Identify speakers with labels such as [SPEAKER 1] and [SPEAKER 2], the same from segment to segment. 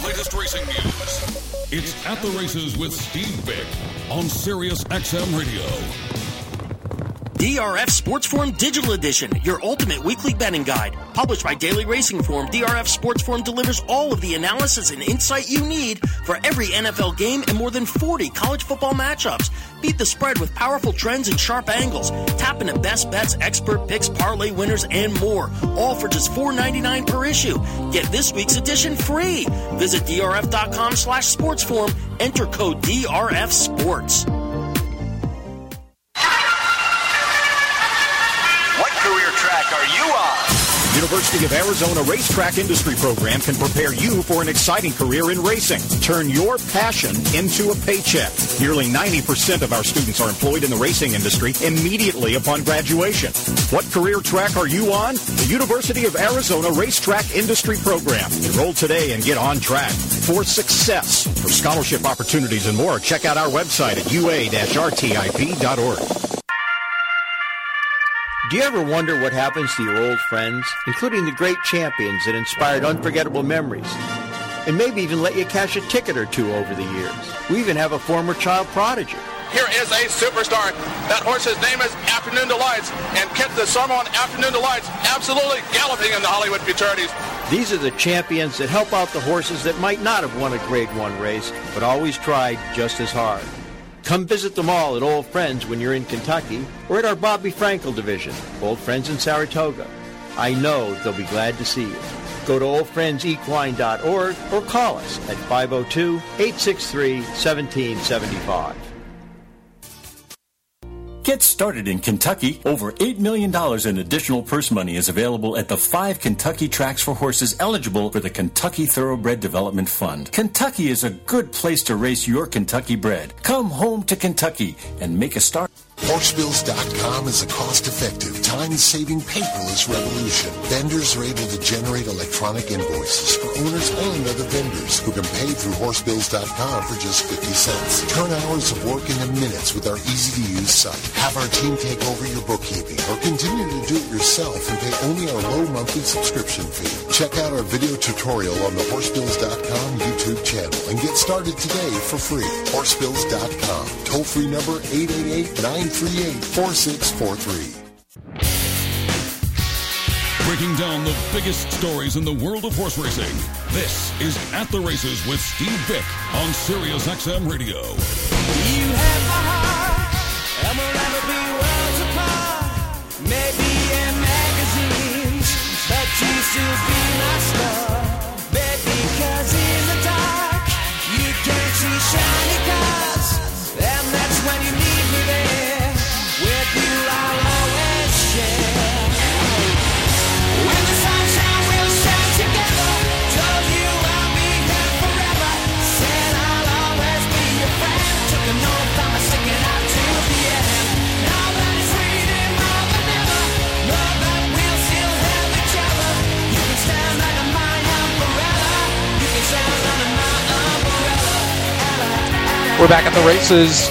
[SPEAKER 1] latest racing news. It's At the Races with Steve Vick on Sirius XM Radio.
[SPEAKER 2] DRF Sports Forum Digital Edition, your ultimate weekly betting guide. Published by Daily Racing Form, DRF Sports Forum delivers all of the analysis and insight you need for every NFL game and more than 40 college football matchups. Beat the spread with powerful trends and sharp angles. Tap into best bets, expert picks, parlay winners, and more. All for just $4.99 per issue. Get this week's edition free. Visit drf.com/sportsforum. Enter code DRF Sports.
[SPEAKER 3] Are you on? University of Arizona Racetrack Industry Program can prepare you for an exciting career in racing. Turn your passion into a paycheck. Nearly 90% of our students are employed in the racing industry immediately upon graduation. What career track are you on? The University of Arizona Racetrack Industry Program. Enroll today and get on track for success. For scholarship opportunities and more, check out our website at ua-rtip.org.
[SPEAKER 4] Do you ever wonder what happens to your old friends, including the great champions that inspired unforgettable memories, and maybe even let you cash a ticket or two over the years? We even have a former child prodigy.
[SPEAKER 5] Here is a superstar. That horse's name is Afternoon Delights, and Kit the Sormon Afternoon Delights absolutely galloping in the Hollywood Futurities.
[SPEAKER 4] These are the champions that help out the horses that might not have won a Grade 1 race, but always tried just as hard. Come visit them all at Old Friends when you're in Kentucky or at our Bobby Frankel division, Old Friends in Saratoga. I know they'll be glad to see you. Go to oldfriendsequine.org or call us at 502-863-1775.
[SPEAKER 6] Get started in Kentucky. Over $8 million in additional purse money is available at the 5 Kentucky tracks for horses eligible for the Kentucky Thoroughbred Development Fund. Kentucky is a good place to race your Kentucky bred. Come home to Kentucky and make a start.
[SPEAKER 7] Horsebills.com is a cost-effective, time-saving paperless revolution. Vendors are able to generate electronic invoices for owners and other vendors who can pay through Horsebills.com for just 50 cents. Turn hours of work into minutes with our easy-to-use site. Have our team take over your bookkeeping or continue to do it yourself and pay only our low monthly subscription fee. Check out our video tutorial on the Horsebills.com YouTube channel and get started today for free. Horsebills.com. Toll-free number 888-938-4643.
[SPEAKER 1] Breaking down the biggest stories in the world of horse racing. This is At the Races with Steve Vick on Sirius XM Radio.
[SPEAKER 8] You have my heart, and we'll never be worlds apart. Maybe in magazines, but you still be my star. Baby, 'cause in the dark, you can't see shiny cars. And that's when you need me there. With you I'll always share. When the sunshine will shine together, told you I'll be here forever. Said I'll always be your friend. Took an oath, I'm sticking out to the end. Now that it's freedom more than ever, know that we'll still have each other. You can stand under my umbrella. You can stand under my umbrella.
[SPEAKER 9] We're back at the races.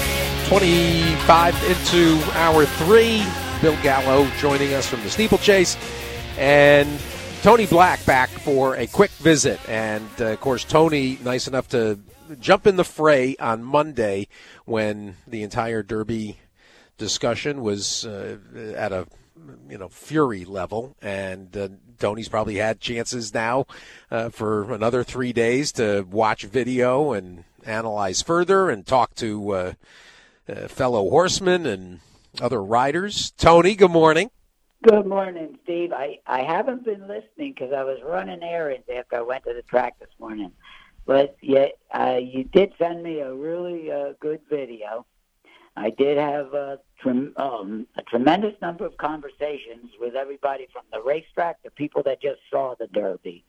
[SPEAKER 9] 25 into hour 3. Bill Gallo joining us from the steeplechase. And Tony Black back for a quick visit. And, of course, Tony, nice enough to jump in the fray on Monday when the entire Derby discussion was at a fury level. And Tony's probably had chances now for another 3 days to watch video and analyze further and talk to fellow horsemen and other riders. Tony, good morning.
[SPEAKER 10] Good morning, Steve. I haven't been listening because I was running errands after I went to the track this morning. But yet, you did send me a really good video. I did have a tremendous number of conversations with everybody from the racetrack to people that just saw the Derby.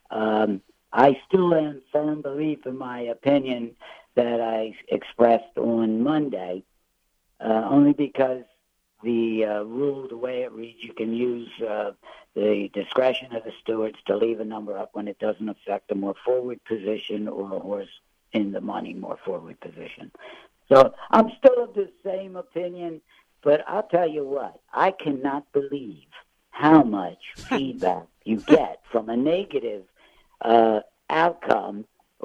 [SPEAKER 10] I still am firm belief in my opinion that I expressed on Monday, only because the rule, the way it reads, you can use the discretion of the stewards to leave a number up when it doesn't affect a more forward position or a horse in the money more forward position. So I'm still of the same opinion, but I'll tell you what, I cannot believe how much feedback you get from a negative outcome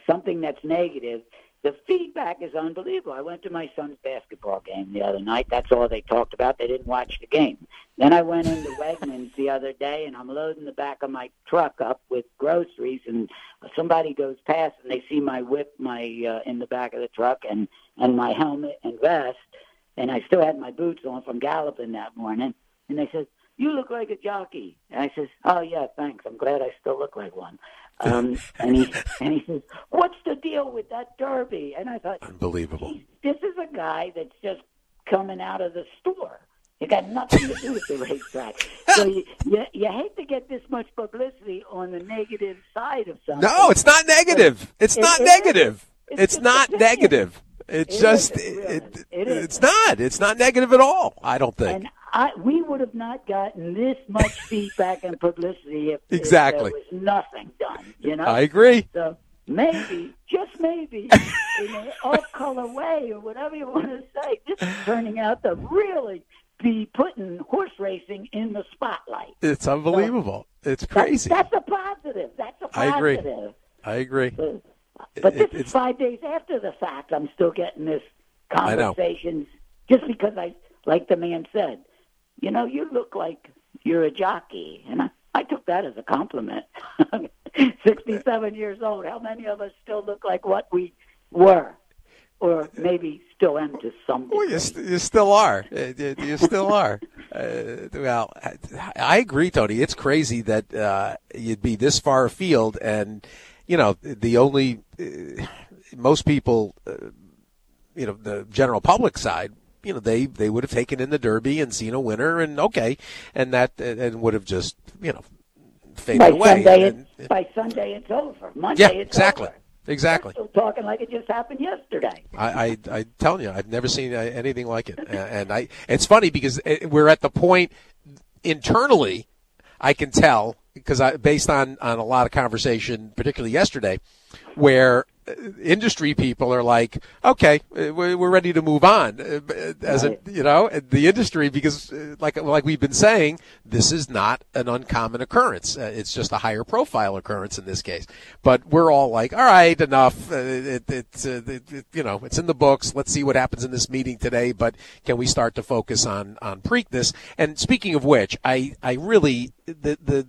[SPEAKER 10] something that's negative, the feedback is unbelievable. I went to my son's basketball game the other night. That's all they talked about. They didn't watch the game. Then I went into Wegmans the other day, and I'm loading the back of my truck up with groceries, and somebody goes past, and they see my whip in the back of the truck and my helmet and vest, and I still had my boots on from galloping that morning. And they said, "You look like a jockey." And I says, "Oh, yeah, thanks. I'm glad I still look like one." And he says, "What's the deal with that derby?" And I thought,
[SPEAKER 9] unbelievable.
[SPEAKER 10] This is a guy that's just coming out of the store. It got nothing to do with the racetrack. So you hate to get this much publicity on the negative side of something.
[SPEAKER 9] No, it's not negative. It's not negative. It's not negative. It's just it's not. It's not negative at all, I don't think.
[SPEAKER 10] And we would have not gotten this much feedback and publicity if there was nothing done, you know?
[SPEAKER 9] I agree.
[SPEAKER 10] So maybe, just maybe, in an off-color way or whatever you want to say, this is turning out to really be putting horse racing in the spotlight.
[SPEAKER 9] It's unbelievable. So it's crazy.
[SPEAKER 10] That's a positive. That's a positive.
[SPEAKER 9] I agree.
[SPEAKER 10] But this is 5 days after the fact. I'm still getting this conversations just because like the man said, you know, you look like you're a jockey. And I took that as a compliment. 67 years old. How many of us still look like what we were? Or maybe still am to some degree.
[SPEAKER 9] Well, you still are. You still are. Well, I agree, Tony. It's crazy that you'd be this far afield, and you know the only most people, you know, the general public side, you know, they would have taken in the Derby and seen a winner, and okay, and would have just, you know, faded away.
[SPEAKER 10] By Sunday, it's over. Monday, it's over.
[SPEAKER 9] Exactly.
[SPEAKER 10] I'm still talking like it just happened yesterday.
[SPEAKER 9] I tell you, I've never seen anything like it. And it's funny because we're at the point internally, I can tell, because based on a lot of conversation, particularly yesterday, where industry people are like, okay, we're ready to move on. You know, the industry, because like we've been saying, this is not an uncommon occurrence. It's just a higher profile occurrence in this case. But we're all like, all right, enough. It's you know, it's in the books. Let's see what happens in this meeting today. But can we start to focus on Preakness? And speaking of which, I really the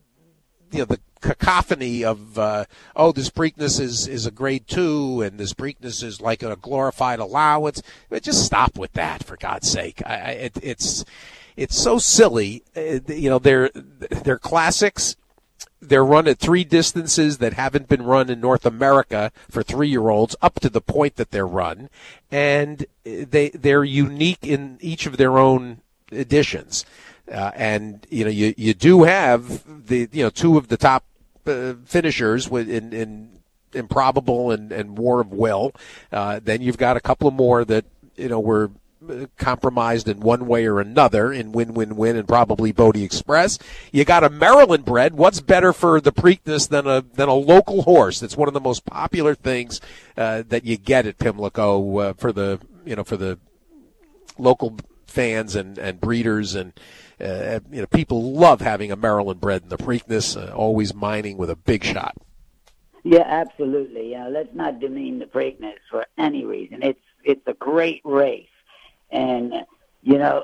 [SPEAKER 9] cacophony of this Preakness is a grade 2 and this Preakness is like a glorified allowance. Just stop with that, for God's sake. It's so silly. You know, they're classics. They're run at 3 distances that haven't been run in North America for 3-year-olds up to the point that they're run, and they're unique in each of their own editions. And you know, you do have the 2 of the top finishers in Improbable and War of Will. Then you've got a couple of more that, you know, were compromised in one way or another in Win and probably Bodie Express. You got a Maryland bred. What's better for the Preakness than a local horse? That's one of the most popular things that you get at Pimlico for the local fans and breeders, and you know, people love having a Maryland bred in the Preakness, always mining with a big shot.
[SPEAKER 10] Yeah, absolutely. Let's not demean the Preakness for any reason. It's a great race, and you know,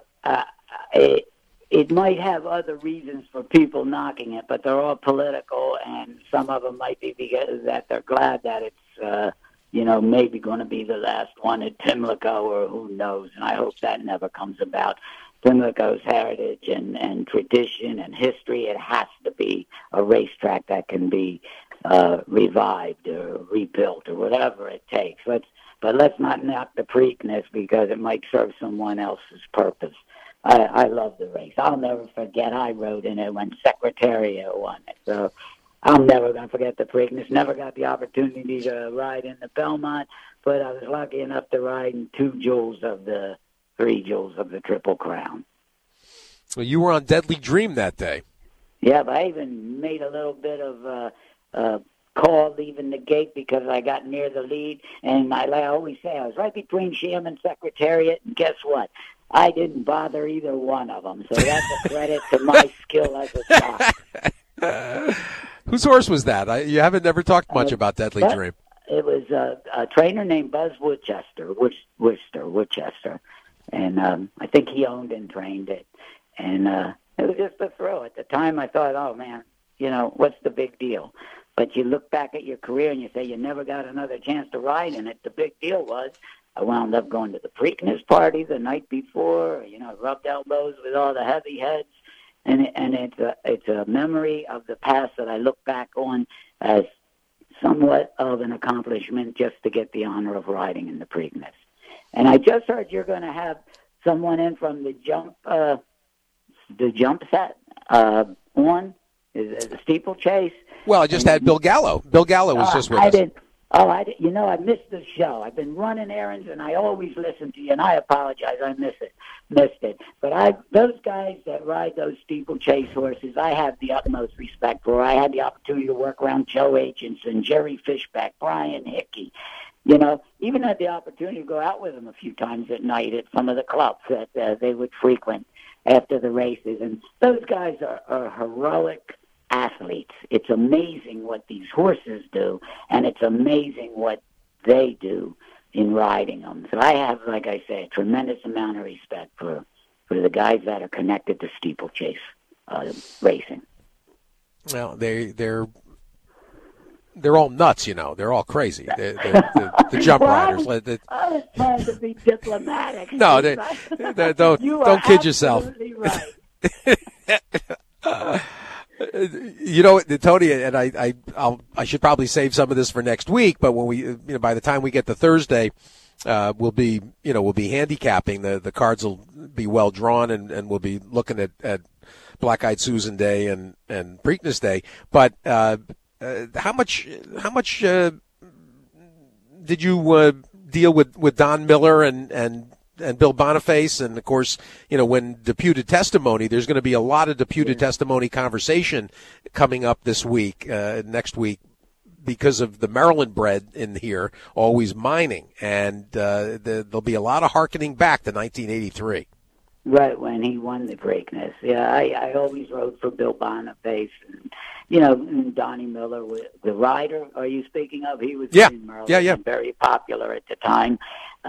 [SPEAKER 10] it might have other reasons for people knocking it, but they're all political, and some of them might be because that they're glad that it's you know, maybe going to be the last one at Pimlico, or who knows, and I hope that never comes about. Pimlico's heritage and tradition and history, it has to be a racetrack that can be revived or rebuilt or whatever it takes. But let's not knock the Preakness because it might serve someone else's purpose. I love the race. I'll never forget I rode in it when Secretariat won it. So I'm never going to forget the Preakness. Never got the opportunity to ride in the Belmont, but I was lucky enough to ride in 3 jewels of the Triple Crown.
[SPEAKER 9] Well, you were on Deadly Dream that day.
[SPEAKER 10] Yeah, but I even made a little bit of a call leaving the gate because I got near the lead, and I always say I was right between Sham and Secretariat, and guess what? I didn't bother either one of them, so that's a credit to my skill as a jockey.
[SPEAKER 9] Whose horse was that? You haven't never talked much about Deadly Dream.
[SPEAKER 10] was a trainer named Buzz Woodchester, and I think he owned and trained it. And it was just a thrill. At the time, I thought, oh, man, what's the big deal? But you look back at your career and you say you never got another chance to ride in it. The big deal was I wound up going to the Preakness party the night before, rubbed elbows with all the heavy heads. And it's a memory of the past that I look back on as somewhat of an accomplishment just to get the honor of riding in the Preakness. And I just heard you're going to have someone in from the jump set on the steeplechase.
[SPEAKER 9] Well, I just had Bill Gallo. Bill Gallo was just with us.
[SPEAKER 10] I missed the show. I've been running errands, and I always listen to you, and I apologize. I missed it. But those guys that ride those steeplechase horses, I have the utmost respect for. I had the opportunity to work around Joe Aitchison, Jerry Fishback, Brian Hickey. Even had the opportunity to go out with them a few times at night at some of the clubs that they would frequent after the races. And those guys are heroic athletes. It's amazing what these horses do, and it's amazing what they do in riding them. So I have, like I say, a tremendous amount of respect for the guys that are connected to steeplechase racing.
[SPEAKER 9] Well, they're all nuts, They're all crazy. The jump riders.
[SPEAKER 10] I was trying to be diplomatic.
[SPEAKER 9] No, don't kid yourself.
[SPEAKER 10] Right.
[SPEAKER 9] Tony, and I should probably save some of this for next week. But when we, by the time we get to Thursday, we'll be handicapping. The cards will be well drawn, and we'll be looking at Black Eyed Susan Day and Preakness Day. But how much did you deal with Don Miller and Bill Boniface? And of course, when deputed testimony, there's going to be a lot of deputed testimony conversation coming up this week, next week, because of the Maryland bred in here always mining, and there'll be a lot of hearkening back to 1983.
[SPEAKER 10] Right, when he won the Preakness. Yeah, I always rode for Bill Boniface, and Donnie Miller, the rider. Are you speaking of? He was in Maryland, and very popular at the time.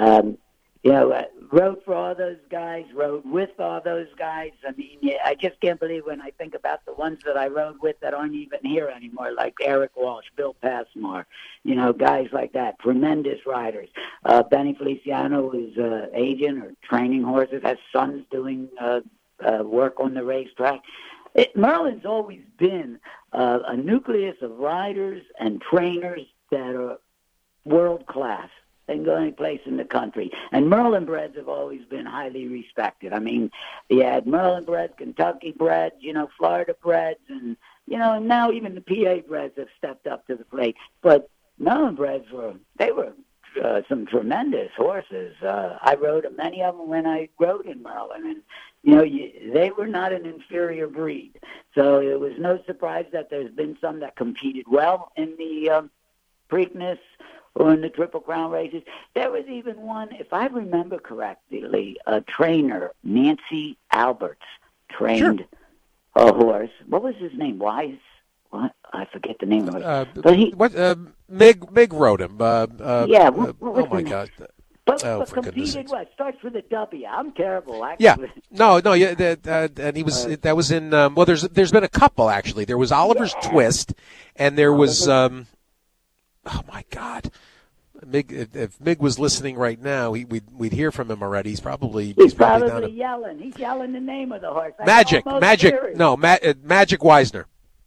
[SPEAKER 10] Rode for all those guys, rode with all those guys. I mean, I just can't believe when I think about the ones that I rode with that aren't even here anymore, like Eric Walsh, Bill Passmore, guys like that, tremendous riders. Benny Feliciano is agent or training horses, has sons doing work on the racetrack. Maryland's always been a nucleus of riders and trainers that are world-class. They can go any place in the country. And Maryland breds have always been highly respected. I mean, you had Maryland breds, Kentucky breds, Florida breds, and now even the PA breds have stepped up to the plate. But Maryland breds were some tremendous horses. I rode many of them when I rode in Maryland, and they were not an inferior breed. So it was no surprise that there's been some that competed well in the Preakness or in the Triple Crown races. There was even one, if I remember correctly, a trainer, Nancy Alberts, trained a horse. What was his name? Wise? What? I forget the name of it. But
[SPEAKER 9] Mig wrote him.
[SPEAKER 10] Oh
[SPEAKER 9] my God.
[SPEAKER 10] But competed what? Starts with a W. I'm terrible. Actually.
[SPEAKER 9] Yeah. No. And he was. That was in. Well, there's been a couple actually. There was Oliver's Twist, and there was. Oh my God. Mig, if Mig was listening right now, we'd hear from him already. He's probably
[SPEAKER 10] probably yelling. He's yelling the name of the horse. Magic
[SPEAKER 9] Wisner.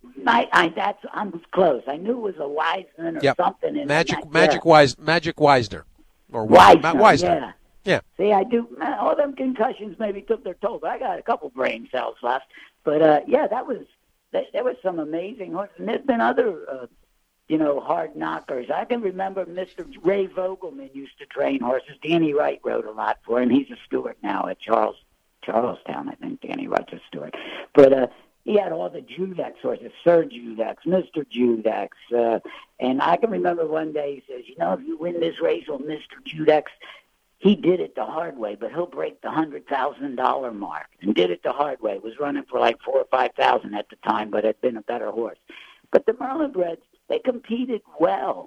[SPEAKER 10] I'm close. I knew it was a Wiseman or something. In
[SPEAKER 9] Magic Wisner. Or
[SPEAKER 10] Wisner.
[SPEAKER 9] Yeah.
[SPEAKER 10] See, I do. All them concussions maybe took their toll, but I got a couple brain cells left. But there was some amazing horses. And there's been other. Hard knockers. I can remember Mr. Ray Vogelman used to train horses. Danny Wright rode a lot for him. He's a steward now at Charlestown, I think. Danny Wright's a steward. But he had all the Judex horses, Sir Judex, Mr. Judex. And I can remember one day he says, if you win this race on Mr. Judex, he did it the hard way, but he'll break the $100,000 mark. And did it the hard way. Was running for like $4,000 or $5,000 at the time, but had been a better horse. But the Maryland breds, they competed well,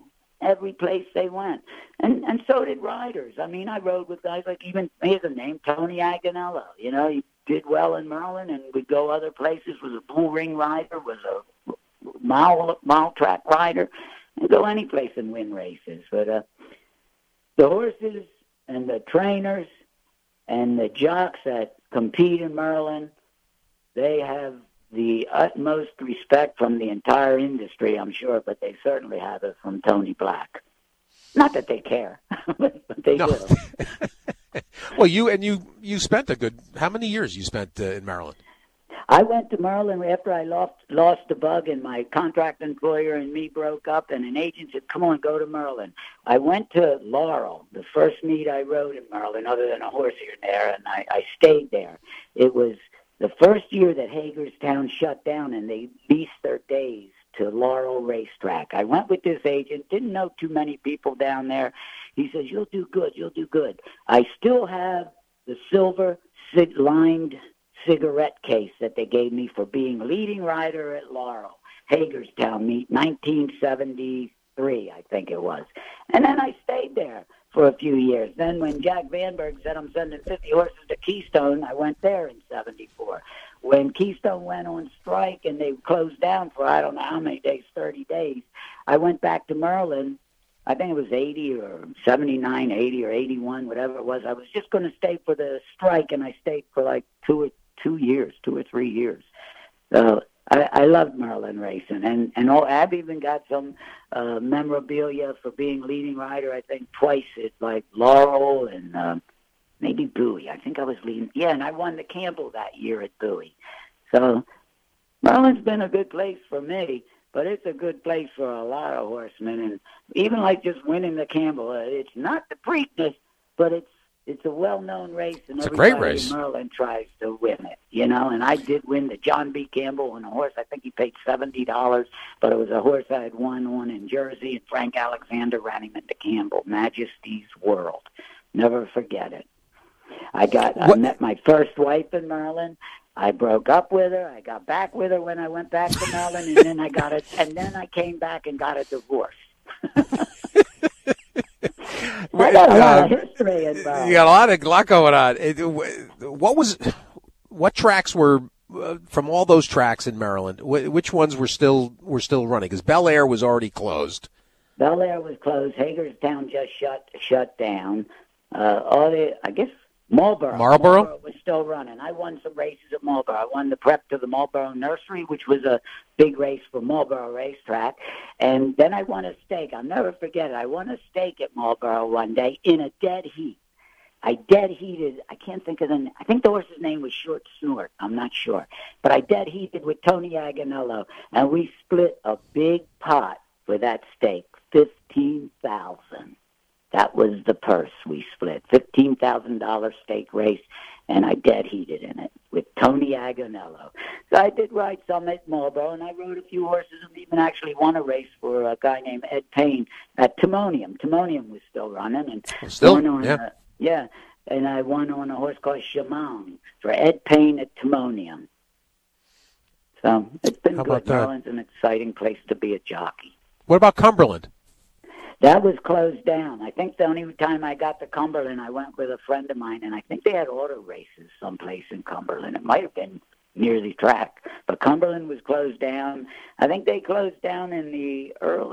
[SPEAKER 10] every place they went. And so did riders. I mean, I rode with guys like even, here's a name, Tony Aganello. You know, he did well in Maryland and would go other places, was a bull ring rider, was a mile track rider, and go any place and win races. But the horses and the trainers and the jocks that compete in Maryland, they have the utmost respect from the entire industry, I'm sure, but they certainly have it from Tony Black. Not that they care, but they do.
[SPEAKER 9] Well, you spent a good, how many years you spent in Maryland?
[SPEAKER 10] I went to Maryland after I lost the bug and my contract employer and me broke up, and an agent said, come on, go to Maryland. I went to Laurel, the first meet I rode in Maryland, other than a horse here and there, and I stayed there. It was the first year that Hagerstown shut down, and they leased their days to Laurel Racetrack. I went with this agent, didn't know too many people down there. He says, you'll do good, you'll do good. I still have the silver lined cigarette case that they gave me for being leading rider at Laurel, Hagerstown meet, 1973, I think it was. And then I stayed there for a few years. Then when Jack Vanberg said I'm sending 50 horses to Keystone, I went there in 74. When Keystone went on strike and they closed down for I don't know how many days, 30 days, I went back to Maryland. I think it was 80 or 79, 80 or 81, whatever it was. I was just going to stay for the strike, and I stayed for like 2 or 3 years. I loved Maryland racing, and I've even got some memorabilia for being leading rider, I think, twice at like Laurel and maybe Bowie. I think I was leading. Yeah, and I won the Campbell that year at Bowie. So Maryland's been a good place for me, but it's a good place for a lot of horsemen. And even like just winning the Campbell, it's not the Preakness, but it's a well-known race, and
[SPEAKER 9] it's a great
[SPEAKER 10] everybody
[SPEAKER 9] race.
[SPEAKER 10] in Maryland tries to win it, you know. And I did win the John B. Campbell on a horse. I think he paid $70, but it was a horse I had won on in Jersey, and Frank Alexander ran him into Campbell, Majesty's World. Never forget it. I met my first wife in Maryland. I broke up with her. I got back with her when I went back to Maryland, and then I came back and got a divorce. I got a lot of history involved.
[SPEAKER 9] You got a lot going on. What tracks were from all those tracks in Maryland? Which ones were still running? Because Bel Air was already closed.
[SPEAKER 10] Bel Air was closed. Hagerstown just shut down. I guess Marlboro was still running. I won some races at Marlboro. I won the prep to the Marlboro Nursery, which was a big race for Marlboro Racetrack. And then I won a stake. I'll never forget it. I won a stake at Marlboro one day in a dead heat. I dead heated. I can't think of I think the horse's name was Short Snort. I'm not sure. But I dead heated with Tony Aganello, and we split a big pot for that stake, $15,000. That was the purse we split, $15,000 stake race, and I dead heated in it with Tony Aganello. So I did ride some at Marlboro, and I rode a few horses and even actually won a race for a guy named Ed Payne at Timonium. Timonium was still running. And
[SPEAKER 9] still,
[SPEAKER 10] yeah. And I won on a horse called Shimon for Ed Payne at Timonium. So it's been good. Maryland's an exciting place to be a jockey.
[SPEAKER 9] What about Cumberland?
[SPEAKER 10] That was closed down. I think the only time I got to Cumberland, I went with a friend of mine, and I think they had auto races someplace in Cumberland. It might have been near the track. But Cumberland was closed down. I think they closed down in the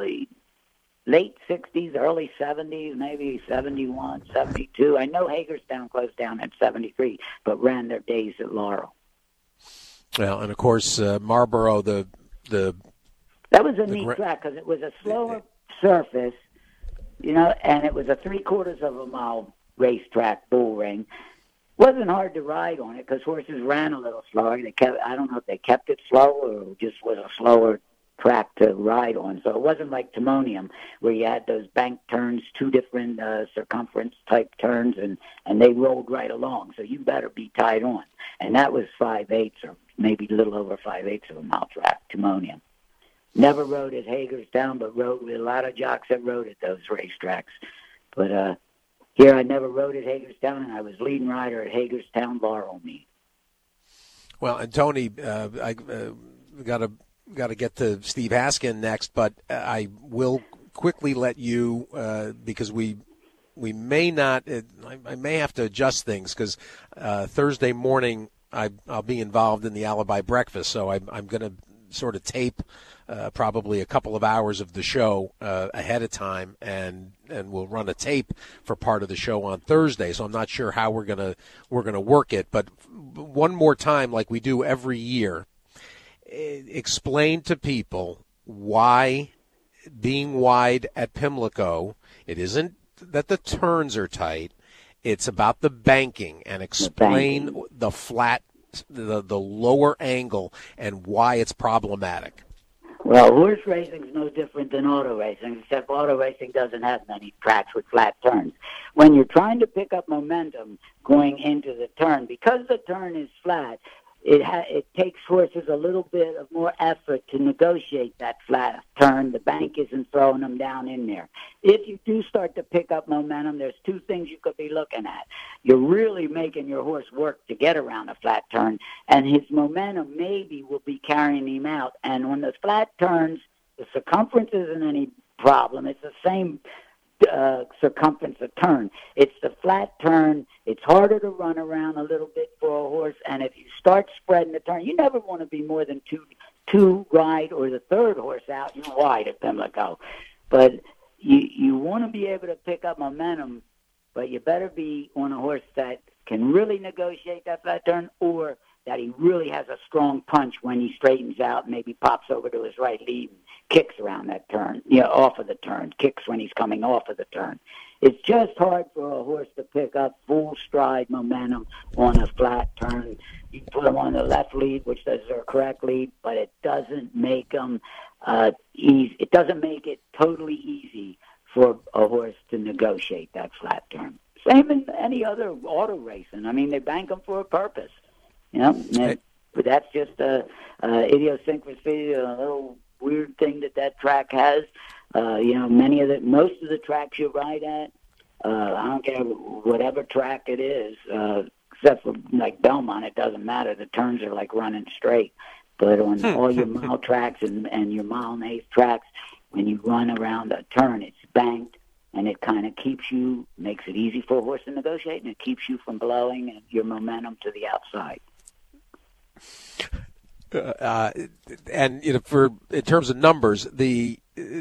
[SPEAKER 10] late 60s, early 70s, maybe 71, 72. I know Hagerstown closed down in 73, but ran their days at Laurel.
[SPEAKER 9] Well, and of course, Marlboro, that
[SPEAKER 10] was a neat track because it was a slower surface, you know, and it was a 3/4 of a mile racetrack, bull ring. Wasn't hard to ride on it because horses ran a little slower. I don't know if they kept it slow or it just was a slower track to ride on. So it wasn't like Timonium where you had those bank turns, 2 different circumference type turns, and they rolled right along. So you better be tied on. And that was 5/8 or maybe a little over 5/8 of a mile track, Timonium. Never rode at Hagerstown, but rode with a lot of jocks that rode at those racetracks. But here I never rode at Hagerstown, and I was leading rider at Hagerstown Laurel meet.
[SPEAKER 9] Well, and Tony, I got to get to Steve Haskin next, but I will quickly let you, because we may not, I may have to adjust things because Thursday morning I'll be involved in the Alibi Breakfast, so I'm going to sort of tape probably a couple of hours of the show ahead of time, and we'll run a tape for part of the show on Thursday. So I'm not sure how we're gonna work it, but one more time, like we do every year, explain to people why being wide at Pimlico, it isn't that the turns are tight, it's about the banking, and explain the flat, the lower angle and why it's problematic.
[SPEAKER 10] Well, horse racing is no different than auto racing, except auto racing doesn't have many tracks with flat turns. When you're trying to pick up momentum going into the turn, because the turn is flat, it takes horses a little bit of more effort to negotiate that flat turn. The bank isn't throwing them down in there. If you do start to pick up momentum, there's two things you could be looking at. You're really making your horse work to get around a flat turn, and his momentum maybe will be carrying him out. And when the flat turns, the circumference isn't any problem. It's the same circumference of turn. It's the flat turn. It's harder to run around a little bit for a horse, and if you start spreading the turn, you never want to be more than two wide or the third horse out. You're wide at Pimlico. But you want to be able to pick up momentum, but you better be on a horse that can really negotiate that flat turn, or that he really has a strong punch when he straightens out and maybe pops over to his right lead and kicks around that turn, off of the turn, kicks when he's coming off of the turn. It's just hard for a horse to pick up full stride momentum on a flat turn. You put him on the left lead, which is their correct lead, but it doesn't make them easy. It doesn't make it totally easy for a horse to negotiate that flat turn. Same in any other auto racing. I mean, they bank them for a purpose. But that's just a idiosyncrasy, a little weird thing that track has. Most of the tracks you ride at, I don't care whatever track it is, except for like Belmont, it doesn't matter. The turns are like running straight. But on all your mile tracks and your mile and eighth tracks, when you run around a turn, it's banked, and it kind of makes it easy for a horse to negotiate, and it keeps you from blowing your momentum to the outside.
[SPEAKER 9] And in terms of numbers, the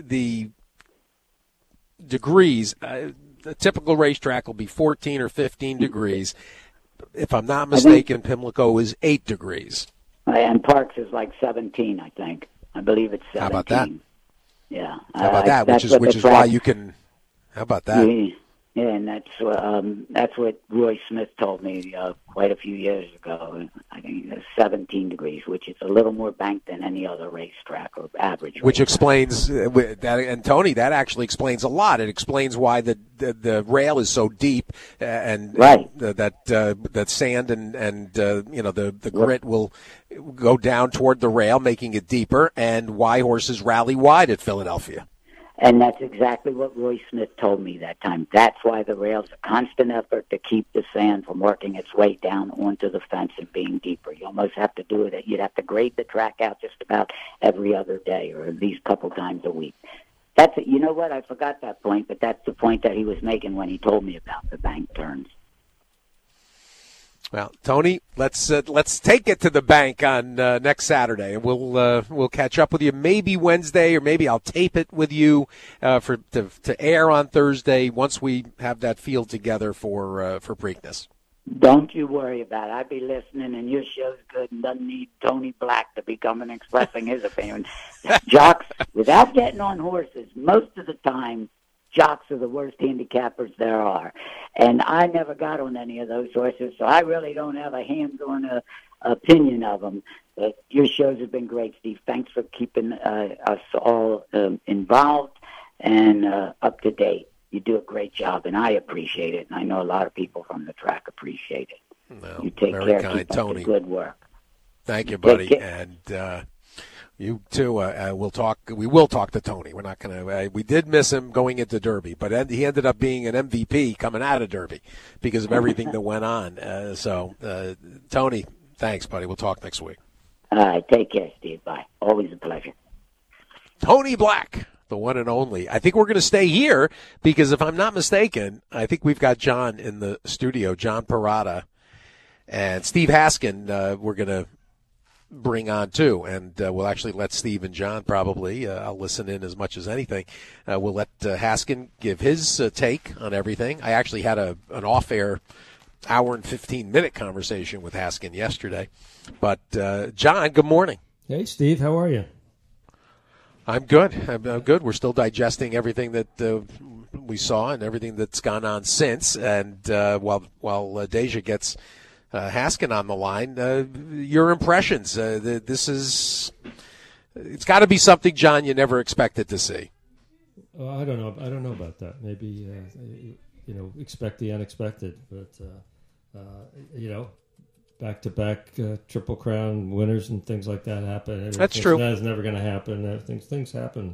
[SPEAKER 9] degrees, a typical racetrack will be 14 or 15 degrees. If I'm not mistaken, Pimlico is 8 degrees.
[SPEAKER 10] And Parks is like 17, I think. I believe it's 17.
[SPEAKER 9] How about that?
[SPEAKER 10] Yeah.
[SPEAKER 9] How about that? Which is why you can. How about that?
[SPEAKER 10] Yeah, and that's what Roy Smith told me quite a few years ago. I think it's 17 degrees, which is a little more banked than any other racetrack or average.
[SPEAKER 9] Which explains that, and Tony, that actually explains a lot. It explains why the rail is so deep, and
[SPEAKER 10] right.
[SPEAKER 9] that sand and the grit will go down toward the rail, making it deeper, and why horses rally wide at Philadelphia.
[SPEAKER 10] And that's exactly what Roy Smith told me that time. That's why the rail's a constant effort to keep the sand from working its way down onto the fence and being deeper. You almost have to do it. You'd have to grade the track out just about every other day, or at least a couple times a week. That's it. You know what? I forgot that point, but that's the point that he was making when he told me about the bank turns.
[SPEAKER 9] Well, Tony, let's take it to the bank on next Saturday, and we'll catch up with you maybe Wednesday, or maybe I'll tape it with you to air on Thursday once we have that field together for Preakness.
[SPEAKER 10] Don't you worry about it. I'll be listening, and your show's good and doesn't need Tony Black to be coming expressing his opinion. Jocks, without getting on horses, most of the time, jocks are the worst handicappers there are. And I never got on any of those horses, so I really don't have a hands-on opinion of them. But your shows have been great, Steve. Thanks for keeping us all involved and up to date. You do a great job, and I appreciate it. And I know a lot of people from the track appreciate it.
[SPEAKER 9] Well,
[SPEAKER 10] you take
[SPEAKER 9] very
[SPEAKER 10] care.
[SPEAKER 9] kind,
[SPEAKER 10] Keep
[SPEAKER 9] Tony.
[SPEAKER 10] up the good work.
[SPEAKER 9] Thank you, buddy. And you too. We'll talk. We will talk to Tony. We're not going to. We did miss him going into Derby, but he ended up being an MVP coming out of Derby because of everything that went on. Tony, thanks, buddy. We'll talk next week.
[SPEAKER 10] All right. Take care, Steve. Bye. Always a pleasure.
[SPEAKER 9] Tony Black, the one and only. I think we're going to stay here because if I'm not mistaken, I think we've got John in the studio, John Parada, and Steve Haskin we're going to bring on too, and we'll actually let Steve and John probably, I'll listen in as much as anything, we'll let Haskin give his take on everything. I actually had an off-air hour and 15-minute conversation with Haskin yesterday. But, John, good morning.
[SPEAKER 11] Hey, Steve, how are you?
[SPEAKER 9] I'm good. I'm good. We're still digesting everything that we saw and everything that's gone on since. And while Deja gets Haskin on the line, your impressions. It's got to be something, John, you never expected to see.
[SPEAKER 11] I don't know. I don't know about that. Maybe expect the unexpected. But back-to-back Triple Crown winners and things like that happen.
[SPEAKER 9] That's true.
[SPEAKER 11] That's never going to happen. Things happen.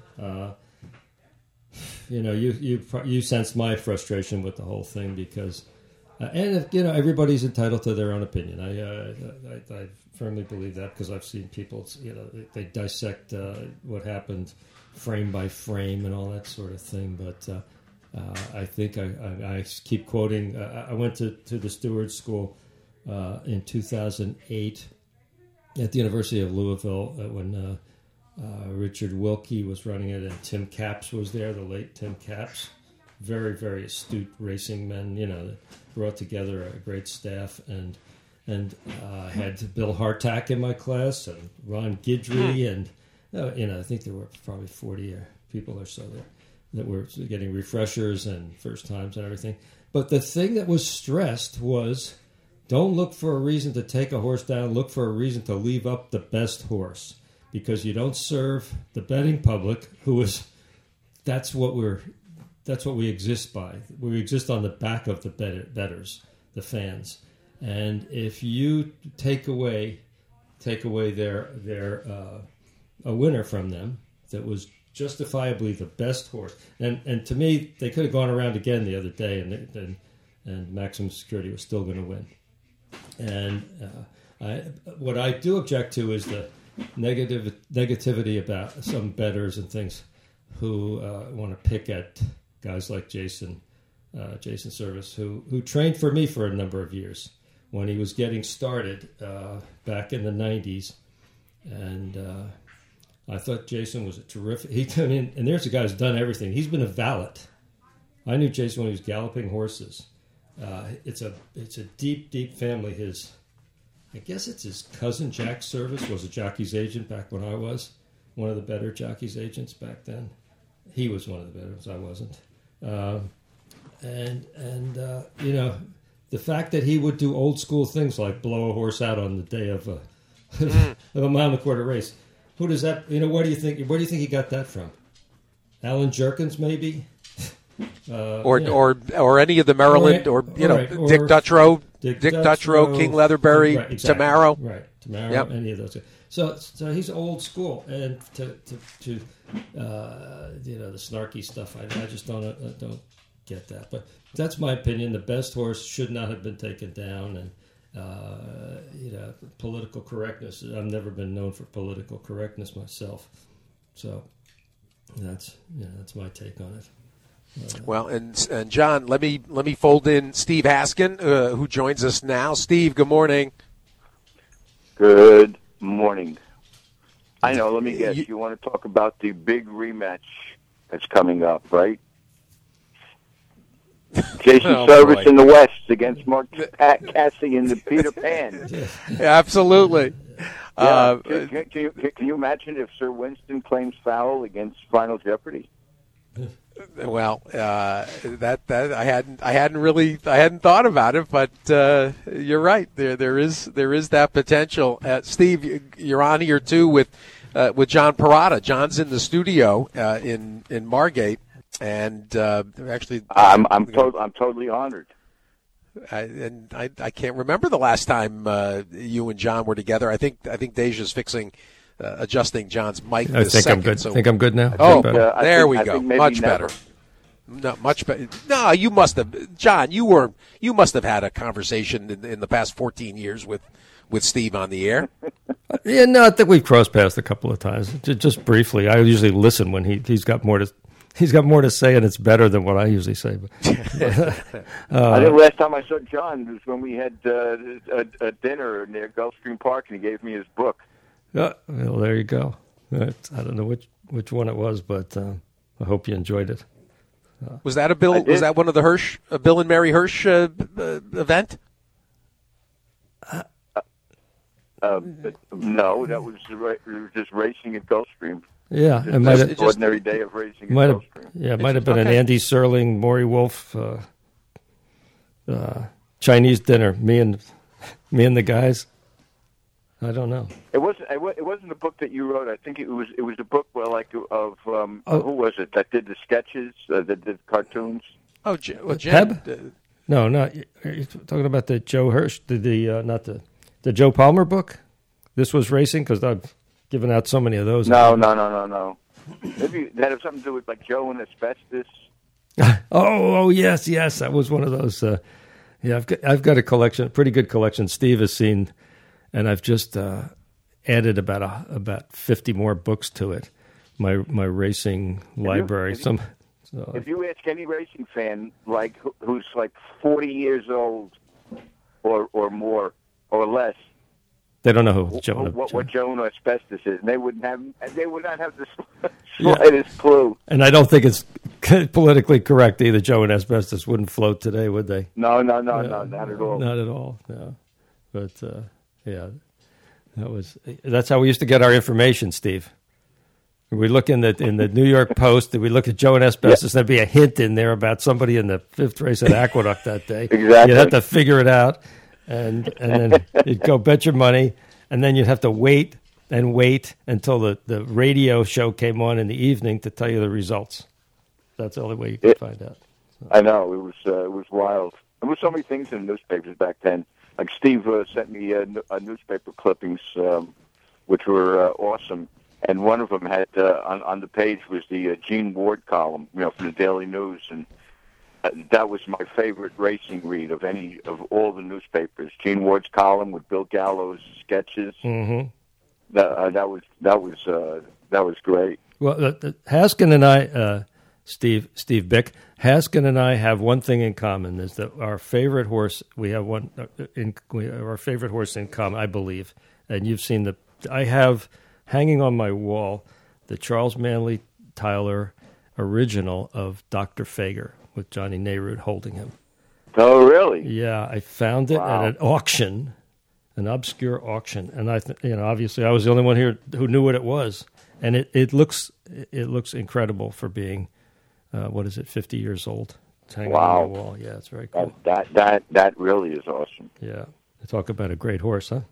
[SPEAKER 11] You sense my frustration with the whole thing because, everybody's entitled to their own opinion. I firmly believe that because I've seen people, they dissect what happened frame by frame and all that sort of thing. But I think I keep quoting. I went to the Steward School in 2008 at the University of Louisville when Richard Wilkie was running it and Tim Capps was there, the late Tim Capps. Very, very astute racing men, that brought together a great staff. And had Bill Hartack in my class and Ron Guidry. And, I think there were probably 40 people or so there that were getting refreshers and first times and everything. But the thing that was stressed was don't look for a reason to take a horse down. Look for a reason to leave up the best horse because you don't serve the betting public that's what we exist by. We exist on the back of the bettors, the fans. And if you take away their a winner from them that was justifiably the best horse, and to me they could have gone around again the other day, and Maximum Security was still going to win. And what I do object to is the negativity about some bettors and things who want to pick at guys like Jason Service, who trained for me for a number of years when he was getting started back in the 90s. And I thought Jason was a terrific... and there's a guy who's done everything. He's been a valet. I knew Jason when he was galloping horses. It's a deep, deep family. I guess it's his cousin Jack Service was a jockey's agent back when I was one of the better jockey's agents back then. He was one of the better ones. I wasn't. The fact that he would do old school things like blow a horse out on the day of a mile and a quarter race. Who does that? Where do you think he got that from? Alan Jerkins, maybe,
[SPEAKER 9] or any of the Maryland, Dick Dutrow, King Leatherbury,
[SPEAKER 11] right, exactly.
[SPEAKER 9] Tamaro,
[SPEAKER 11] right? Tamaro,
[SPEAKER 9] yep.
[SPEAKER 11] Any of those guys. So he's old school, and to the snarky stuff, I just don't get that. But that's my opinion. The best horse should not have been taken down, and political correctness. I've never been known for political correctness myself, so that's my take on it.
[SPEAKER 9] Well, and John, let me fold in Steve Haskin, who joins us now. Steve, good morning.
[SPEAKER 12] Good morning. I know. Let me guess. You want to talk about the big rematch that's coming up, right? Jason Service in the West against Mark Cassie in the Peter Pan.
[SPEAKER 9] Absolutely.
[SPEAKER 12] Yeah. Can you imagine if Sir Winston claims foul against Final Jeopardy?
[SPEAKER 9] Well, that I hadn't thought about it, but you're right. There is that potential. Steve, you're on here too with John Parada. John's in the studio in Margate. And actually,
[SPEAKER 12] I'm totally honored.
[SPEAKER 9] I can't remember the last time you and John were together. I think Deja's fixing adjusting John's mic.
[SPEAKER 11] I think I'm good.
[SPEAKER 9] So,
[SPEAKER 11] I think I'm good now.
[SPEAKER 9] There we go. Much better. No, much better. No, you must have, John. You must have had a conversation in the past 14 years with with Steve on the air.
[SPEAKER 11] Yeah, no, I think we've crossed paths a couple of times, just briefly. I usually listen when he's got more to say, and it's better than what I usually say.
[SPEAKER 12] I think last time I saw John was when we had a dinner near Gulfstream Park, and he gave me his book.
[SPEAKER 11] Well, there you go. I don't know which one it was, but I hope you enjoyed it.
[SPEAKER 9] Was that a Bill? Was that one of the Bill and Mary Hirsch event?
[SPEAKER 12] No, that was just racing at Gulfstream.
[SPEAKER 11] Yeah,
[SPEAKER 12] it might have ordinary day of racing at Gulfstream.
[SPEAKER 11] Yeah, it might have been an Andy Serling, Maury Wolf, Chinese dinner. Me and the guys. I don't know.
[SPEAKER 12] It wasn't a book that you wrote. I think it was a book of who was it that did the sketches, that did cartoons?
[SPEAKER 9] Oh,
[SPEAKER 11] Peb? No, not. Are you talking about the Joe Hirsch? Not the Joe Palmer book? This was racing, because I've given out so many of those.
[SPEAKER 12] No. Maybe that has something to do with like Joe and asbestos.
[SPEAKER 11] oh yes, that was one of those. Yeah, I've got a collection, a pretty good collection. Steve has seen. And I've just added about 50 more books to it. My racing library.
[SPEAKER 12] If you ask any racing fan, like who's like 40 years old, or more or less,
[SPEAKER 11] they don't know who Joan.
[SPEAKER 12] What Joan or asbestos is, and they would not have the slightest clue.
[SPEAKER 11] And I don't think it's politically correct either. Joe and asbestos wouldn't float today, would they?
[SPEAKER 12] No, not at all.
[SPEAKER 11] Not at all. No, but. Yeah, that's how we used to get our information, Steve. We look in the New York Post, and we look at Joe and asbestos, there'd be a hint in there about somebody in the fifth race at Aqueduct that day.
[SPEAKER 12] Exactly.
[SPEAKER 11] You'd have to figure it out, and then you'd go bet your money, and then you'd have to wait until the radio show came on in the evening to tell you the results. That's the only way you could find out. So.
[SPEAKER 12] I know, it was wild. There were so many things in the newspapers back then. Like Steve sent me newspaper clippings, which were awesome, and one of them had on the page was the Gene Ward column, from the Daily News, and that was my favorite racing read of all the newspapers. Gene Ward's column with Bill Gallo's sketches.
[SPEAKER 11] Mm-hmm.
[SPEAKER 12] That was great.
[SPEAKER 11] Well, Haskin and I, Steve Bick, Haskin and I have one thing in common: is that our favorite horse. We have our favorite horse in common, I believe. And you've seen I have hanging on my wall the Charles Manley Tyler original of Dr. Fager with Johnny Nehrude holding him.
[SPEAKER 12] Oh, really?
[SPEAKER 11] Yeah, I found it at an auction, an obscure auction, and obviously I was the only one here who knew what it was, and it looks incredible for being. 50 years old? It's hanging on the wall. Yeah, it's very cool.
[SPEAKER 12] That really is awesome.
[SPEAKER 11] Yeah. Talk about a great horse, huh?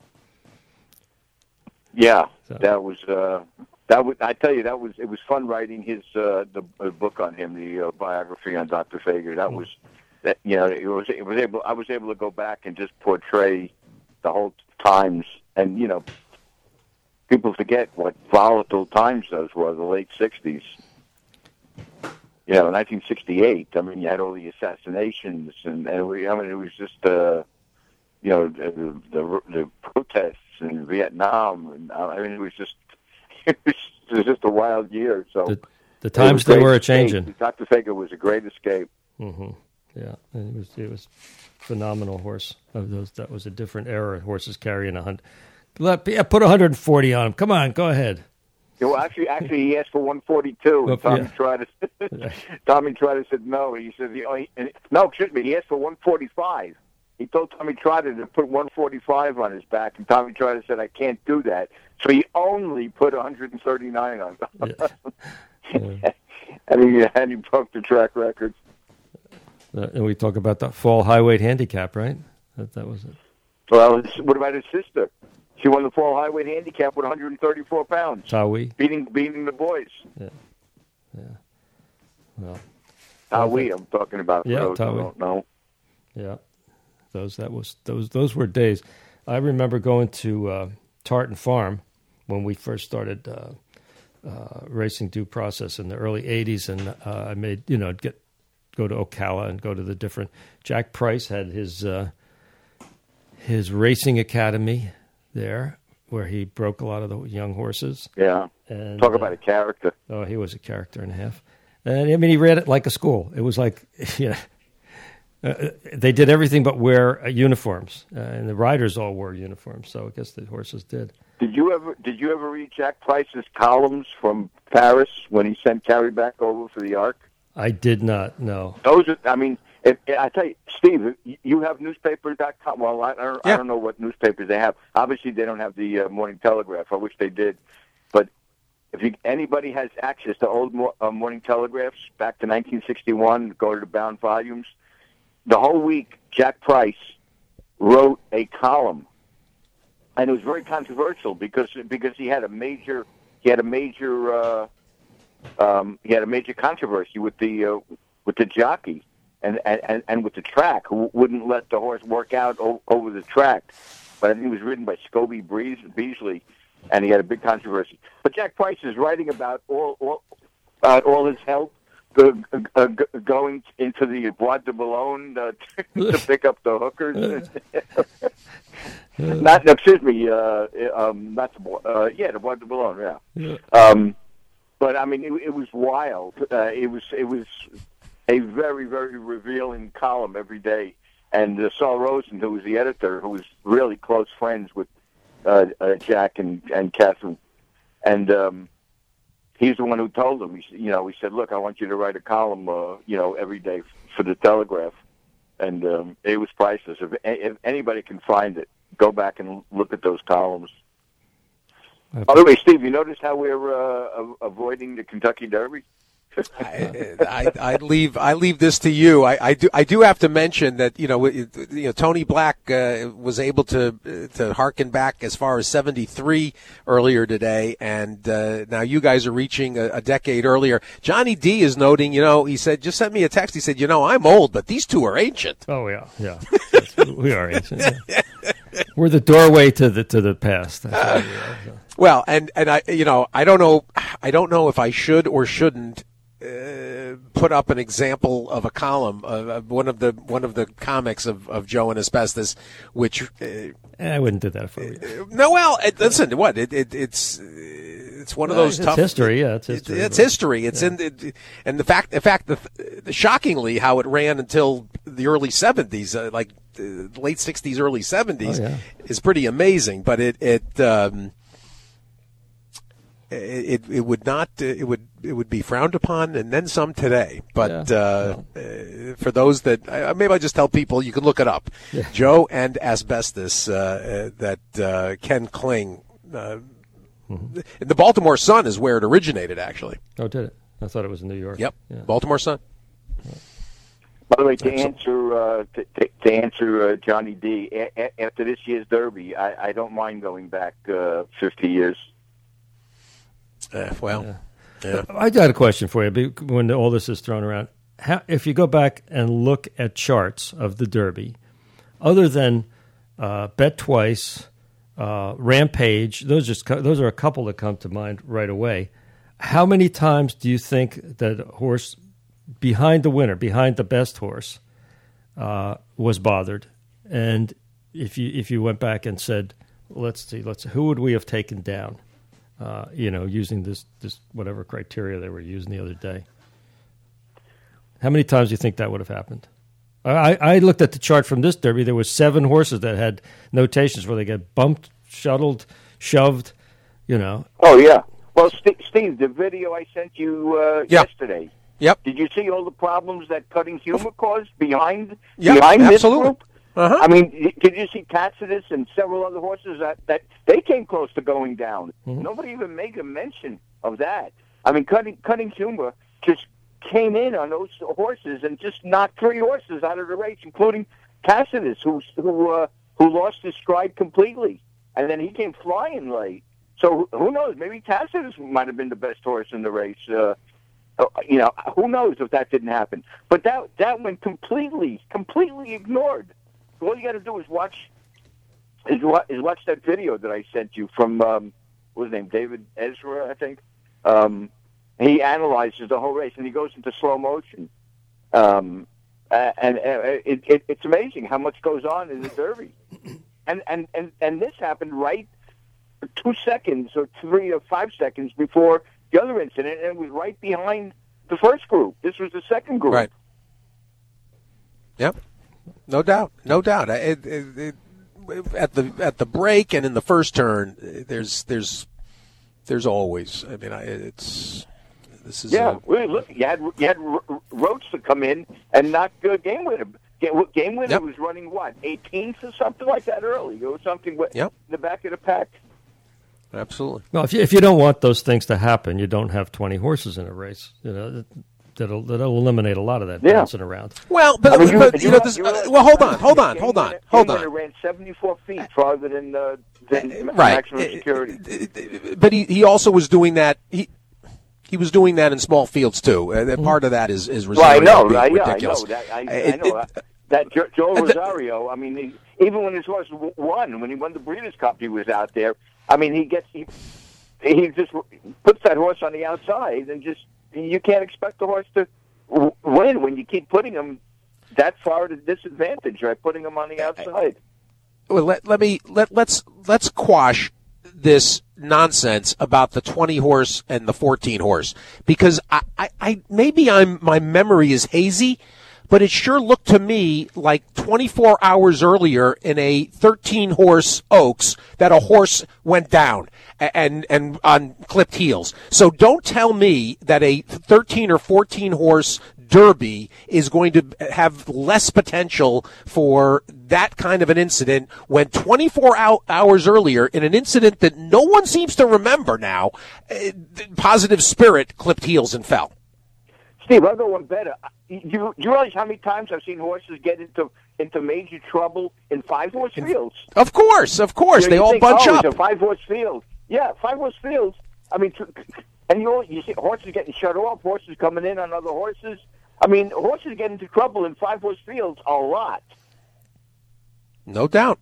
[SPEAKER 12] Yeah. So. I tell you, it was fun writing his the book on him, the biography on Dr. Fager. That was I was able to go back and just portray the whole times, and people forget what volatile times those were, the late 60s. In 1968, you had all the assassinations, and it was just, the protests in Vietnam, and it was just a wild year. So
[SPEAKER 11] the times they were a-changing.
[SPEAKER 12] Dr. Fager was a great escape.
[SPEAKER 11] Mm-hmm. Yeah, and it was phenomenal horse. That was a different era. Horses carrying 100. Put 140 on him. Come on, go ahead.
[SPEAKER 12] Well, actually, he asked for 142, and Tommy Trotter said no. He said, no, excuse me, he asked for 145. He told Tommy Trotter to put 145 on his back, and Tommy Trotter said, I can't do that. So he only put 139 on.
[SPEAKER 11] Yeah.
[SPEAKER 12] and he broke the track record.
[SPEAKER 11] And we talk about the fall high weight handicap, right? That was it.
[SPEAKER 12] Well, what about his sister? She won the fall highway handicap with 134 pounds.
[SPEAKER 11] Tawi.
[SPEAKER 12] Beating the boys.
[SPEAKER 11] Yeah. Well,
[SPEAKER 12] Tawi, I'm talking about.
[SPEAKER 11] Yeah,
[SPEAKER 12] those
[SPEAKER 11] Tawi.
[SPEAKER 12] I don't know.
[SPEAKER 11] Yeah, those were days. I remember going to Tartan Farm when we first started racing Due Process in the early '80s, and I made go to Ocala and go to the different. Jack Price had his racing academy there, where he broke a lot of the young horses.
[SPEAKER 12] Yeah.
[SPEAKER 11] And,
[SPEAKER 12] talk about a character.
[SPEAKER 11] Oh, he was a character and a half. And I mean, he ran it like a school. It was like, they did everything but wear uniforms, and the riders all wore uniforms. So I guess the horses did.
[SPEAKER 12] Did you ever read Jack Price's columns from Paris when he sent Carrie back over for the Ark?
[SPEAKER 11] I did not. No.
[SPEAKER 12] Those are, I mean, I tell you, Steve, you have newspaper.com. Well, I don't know what newspapers they have. Obviously, they don't have the Morning Telegraph. I wish they did. But if anybody has access to old Morning Telegraphs back to 1961, go to the bound volumes. The whole week, Jack Price wrote a column, and it was very controversial because he had a major controversy with the jockey and with the track, who wouldn't let the horse work out over the track. But I think it was written by Scobie Beasley, and he had a big controversy. But Jack Price is writing about all his health, going into the Bois de Boulogne to pick up the hookers. The Bois de Boulogne, yeah. But I mean, it was wild. It was a very, very revealing column every day. And Saul Rosen, who was the editor, who was really close friends with Jack and Catherine, and he's the one who told him. He said, "Look, I want you to write a column, every day for the Telegraph," and it was priceless. If anybody can find it, go back and look at those columns. By the way, Steve, you notice how we're avoiding the Kentucky Derby?
[SPEAKER 9] I leave this to you. I do have to mention that Tony Black was able to harken back as far as 73 earlier today, and now you guys are reaching a decade earlier. Johnny D is noting, he said, just sent me a text. He said, I'm old, but these two are ancient.
[SPEAKER 11] Oh yeah. We are ancient. Yeah. We're the doorway to the past.
[SPEAKER 9] Well, and I don't know if I should or shouldn't put up an example of a column of one of the comics of Joe and Asbestos, which
[SPEAKER 11] I wouldn't do that for you.
[SPEAKER 9] No, well, listen, what it's one of those tough.
[SPEAKER 11] It's history, yeah. It's history.
[SPEAKER 9] It's history. It's and the fact, shockingly, how it ran until the early 70s, like late 60s, early 70s, is pretty amazing. But it would be frowned upon, and then some today. But for those that maybe I just tell people, you can look it up. Yeah. Joe and Asbestos, that Ken Kling. The Baltimore Sun is where it originated, actually.
[SPEAKER 11] Oh, did it? I thought it was in New York.
[SPEAKER 9] Yep, yeah. Baltimore Sun.
[SPEAKER 12] By the way, to answer Johnny D, after this year's Derby, I don't mind going back 50 years.
[SPEAKER 9] Yeah.
[SPEAKER 11] I got a question for you. When all this is thrown around, if you go back and look at charts of the Derby, other than Bet Twice, Rampage, those are a couple that come to mind right away. How many times do you think that a horse behind the winner, behind the best horse, was bothered? And if you went back and said, let's see, who would we have taken down? Using this whatever criteria they were using the other day. How many times do you think that would have happened? I looked at the chart from this Derby. There was 7 horses that had notations where they get bumped, shuttled, shoved,
[SPEAKER 12] Oh, yeah. Well, Steve, the video I sent you yesterday.
[SPEAKER 9] Yep.
[SPEAKER 12] Did you see all the problems that Cutting Humor caused behind
[SPEAKER 9] absolutely.
[SPEAKER 12] This group?
[SPEAKER 9] Uh-huh.
[SPEAKER 12] I mean, did you see Tacitus and several other horses that they came close to going down? Mm-hmm. Nobody even made a mention of that. I mean, Cutting Humor just came in on those horses and just knocked 3 horses out of the race, including Tacitus, who lost his stride completely, and then he came flying late. So who knows? Maybe Tacitus might have been the best horse in the race. Who knows if that didn't happen? But that went completely ignored. All you got to do is watch that video that I sent you from what was his name, David Ezra, I think. He analyzes the whole race and he goes into slow motion, and it's amazing how much goes on in the Derby. and this happened right 2 seconds or 3 or 5 seconds before the other incident, and it was right behind the first group. This was the second group.
[SPEAKER 9] Right. Yep. No doubt. No doubt. At the break and in the first turn, there's always. I mean, this is.
[SPEAKER 12] Yeah. Look, you had Roach to come in and knock game winner. Game winner was running 18th or something like that early. Or something in the back of the pack.
[SPEAKER 9] Absolutely.
[SPEAKER 11] Well, if you don't want those things to happen, you don't have 20 horses in a race. That'll eliminate a lot of that bouncing around.
[SPEAKER 9] Well, but hold on.
[SPEAKER 12] Ran 74 feet farther than maximum security.
[SPEAKER 9] But he also was doing that. He was doing that in small fields too. Part of that is Rosario being ridiculous.
[SPEAKER 12] I know. That Joe Rosario. I mean, even when his horse won, when he won the Breeders' Cup, he was out there. I mean, he just puts that horse on the outside, and you can't expect the horse to win when you keep putting him that far at a disadvantage, right? Putting him on the outside.
[SPEAKER 9] Well, let's quash this nonsense about the 20 horse and the 14 horse, because I maybe my memory is hazy, but it sure looked to me like 24 hours earlier in a 13 horse Oaks that a horse went down and on clipped heels. So don't tell me that a 13 or 14 horse Derby is going to have less potential for that kind of an incident when 24 hours earlier in an incident that no one seems to remember now, Positive Spirit clipped heels and fell.
[SPEAKER 12] Steve, I'll go one better. You realize how many times I've seen horses get into major trouble in 5-horse fields?
[SPEAKER 9] Of course. They all bunch up.
[SPEAKER 12] It's a 5-horse field. Yeah, 5-horse fields. I mean, and you see horses getting shut off, horses coming in on other horses. I mean, horses get into trouble in 5-horse fields a lot.
[SPEAKER 9] No doubt.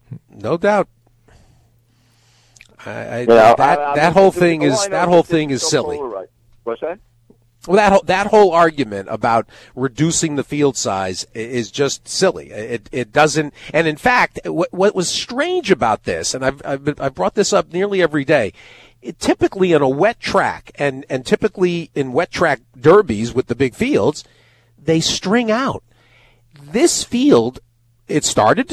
[SPEAKER 9] That whole thing is silly.
[SPEAKER 12] What's that?
[SPEAKER 9] Well, that whole argument about reducing the field size is just silly. It doesn't. And in fact, what was strange about this, and I've brought this up nearly every day. Typically on a wet track, and typically in wet track derbies with the big fields, they string out. This field, it started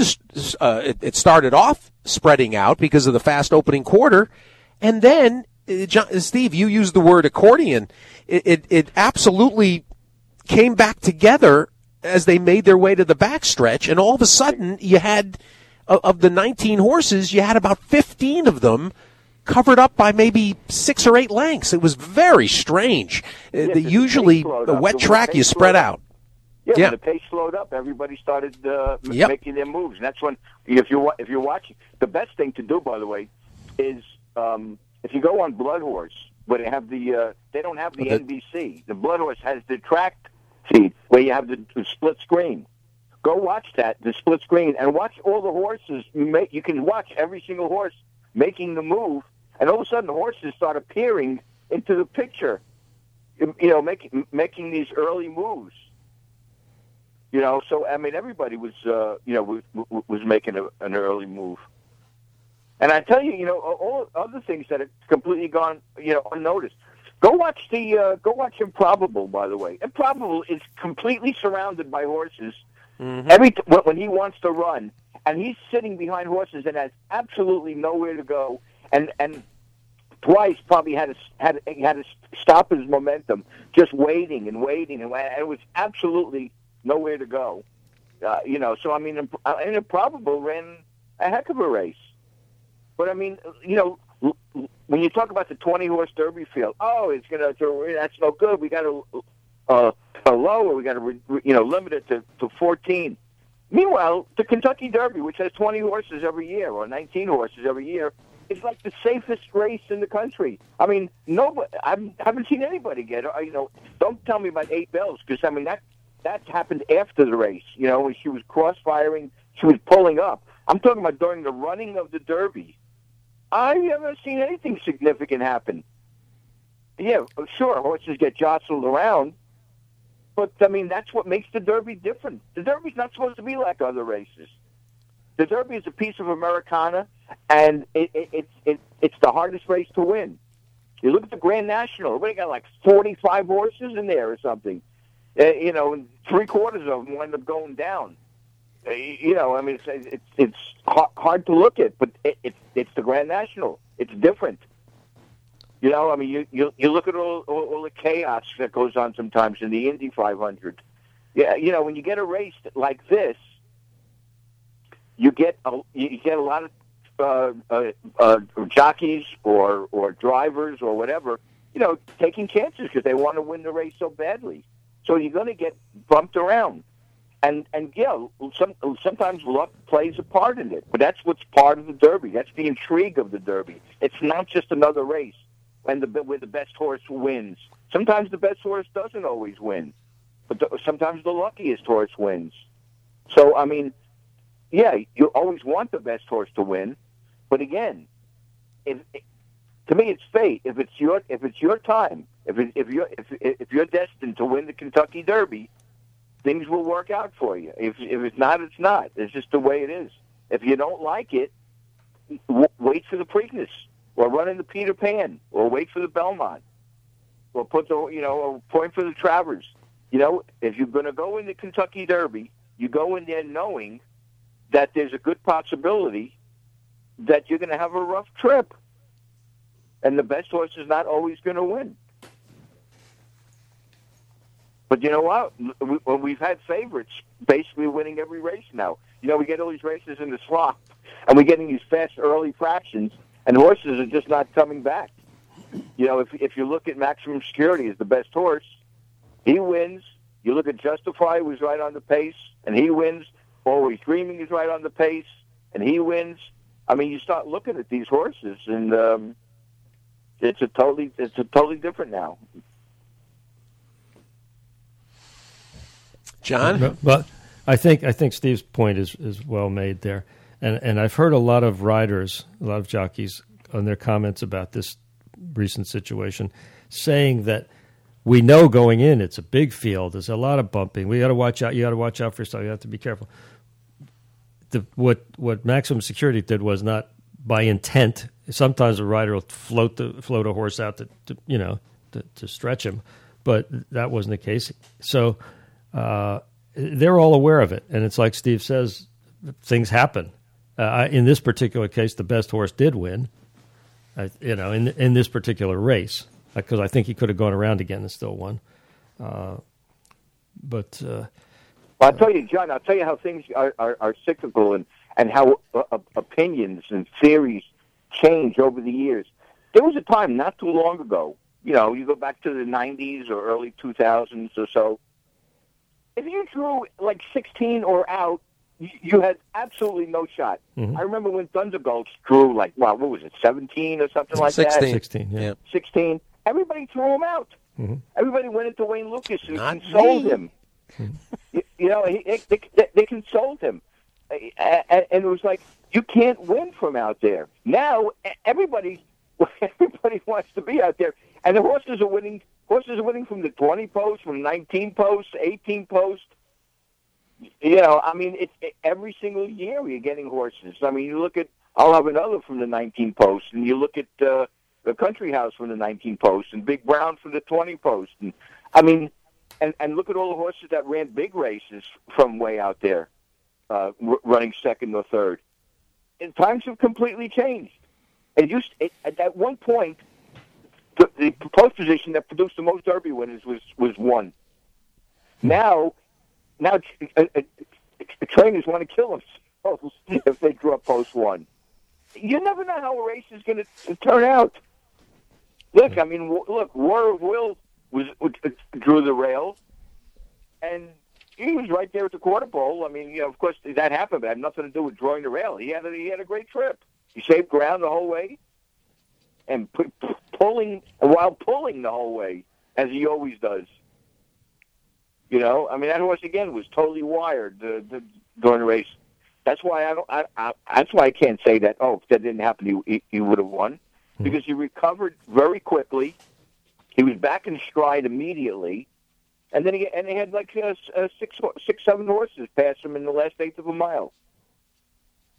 [SPEAKER 9] off spreading out because of the fast opening quarter, and then Steve, you used the word accordion. It absolutely came back together as they made their way to the backstretch, and all of a sudden you had, of the 19 horses, you had about 15 of them covered up by maybe 6 or 8 lengths. It was very strange. Usually, the wet track, you spread out.
[SPEAKER 12] Yeah, when the pace slowed up, everybody started making their moves, and that's when, if you're watching, the best thing to do, by the way, is if you go on Blood Horse, where they have they don't have the NBC. The Blood Horse has the track feed where you have the split screen. Go watch that, the split screen, and watch all the horses. You can watch every single horse making the move, and all of a sudden the horses start appearing into the picture. Making these early moves. So I mean, everybody was was making an early move. And I tell you, all other things that have completely gone, unnoticed. Go watch Improbable, by the way. Improbable is completely surrounded by horses. Mm-hmm. When he wants to run, and he's sitting behind horses and has absolutely nowhere to go, and twice probably had to stop his momentum, just waiting, and it was absolutely nowhere to go. So I mean, Improbable ran a heck of a race. But I mean, when you talk about the 20-horse Derby field, that's no good. We got to lower. We got to limit it to 14. Meanwhile, the Kentucky Derby, which has 20 horses every year or 19 horses every year, is like the safest race in the country. I mean, I haven't seen anybody get. Don't tell me about 8 Bells, because I mean that happened after the race. When she was crossfiring, she was pulling up. I'm talking about during the running of the Derby. I haven't seen anything significant happen. Yeah, sure, horses get jostled around, but I mean that's what makes the Derby different. The Derby's not supposed to be like other races. The Derby is a piece of Americana, and it's the hardest race to win. You look at the Grand National; we got like 45 horses in there or something. And 3/4 of them wind up going down. It's hard to look at, but it's the Grand National. It's different. You look at all the chaos that goes on sometimes in the Indy 500. Yeah, when you get a race like this, you get a lot of jockeys or drivers or whatever, taking chances because they want to win the race so badly. So you're going to get bumped around. And sometimes luck plays a part in it, but that's what's part of the Derby. That's the intrigue of the Derby. It's not just another race where the best horse wins. Sometimes the best horse doesn't always win, but sometimes the luckiest horse wins. So, you always want the best horse to win, but again, to me, it's fate. If it's your time, if you're destined to win the Kentucky Derby, things will work out for you. If it's not, it's not. It's just the way it is. If you don't like it, wait for the Preakness, or run in the Peter Pan, or wait for the Belmont, or or point for the Travers. If you're going to go in the Kentucky Derby, you go in there knowing that there's a good possibility that you're going to have a rough trip, and the best horse is not always going to win. But you know what? We've had favorites basically winning every race now. We get all these races in the slop, and we're getting these fast early fractions, and horses are just not coming back. If you look at Maximum Security as the best horse, he wins. You look at Justify, who's right on the pace, and he wins. Always Dreaming is right on the pace, and he wins. You start looking at these horses, and it's a totally different now.
[SPEAKER 9] John?
[SPEAKER 11] Well, I think Steve's point is well made there. And I've heard a lot of riders, a lot of jockeys on their comments about this recent situation saying that we know going in it's a big field. There's a lot of bumping. We got to watch out. You got to watch out for stuff. You have to be careful. What Maximum Security did was not by intent. Sometimes a rider will float a horse out to stretch him, but that wasn't the case. So they're all aware of it, and it's like Steve says, things happen. In this particular case, the best horse did win. In this particular race, because I think he could have gone around again and still won.
[SPEAKER 12] I'll tell you, John. I'll tell you how things are cyclical and how opinions and theories change over the years. There was a time not too long ago. You go back to the 90s or early 2000s or so. If you drew like 16 or out, you had absolutely no shot. Mm-hmm. I remember when Thundergulch drew like, what was it, 17 or something like
[SPEAKER 9] 16.
[SPEAKER 12] that?
[SPEAKER 11] 16, yeah.
[SPEAKER 12] 16. Everybody threw him out.
[SPEAKER 11] Mm-hmm.
[SPEAKER 12] Everybody went into Wayne Lucas and consoled him. They consoled him. And it was like, you can't win from out there. Now, everybody wants to be out there. And the horses are winning. Horses are winning from the 20 post, from 19 post, 18 post. It's every single year you're getting horses. You look at, I'll have another from the 19 post, and you look at the Country House from the 19 post, and Big Brown from the 20 post. And look at all the horses that ran big races from way out there, running second or third. And times have completely changed. At one point, the post position that produced the most Derby winners was one. Now trainers want to kill themselves if they draw post one. You never know how a race is going to turn out. Look, War of Will drew the rail, and he was right there at the quarter pole. Of course that happened, but it had nothing to do with drawing the rail. He had a great trip. He saved ground the whole way, and pulling the whole way, as he always does. That horse again was totally wired during the race. That's why that's why I can't say that. Oh, if that didn't happen, he would have won, because he recovered very quickly. He was back in stride immediately, and then they had like 6, 7 horses pass him in the last eighth of a mile.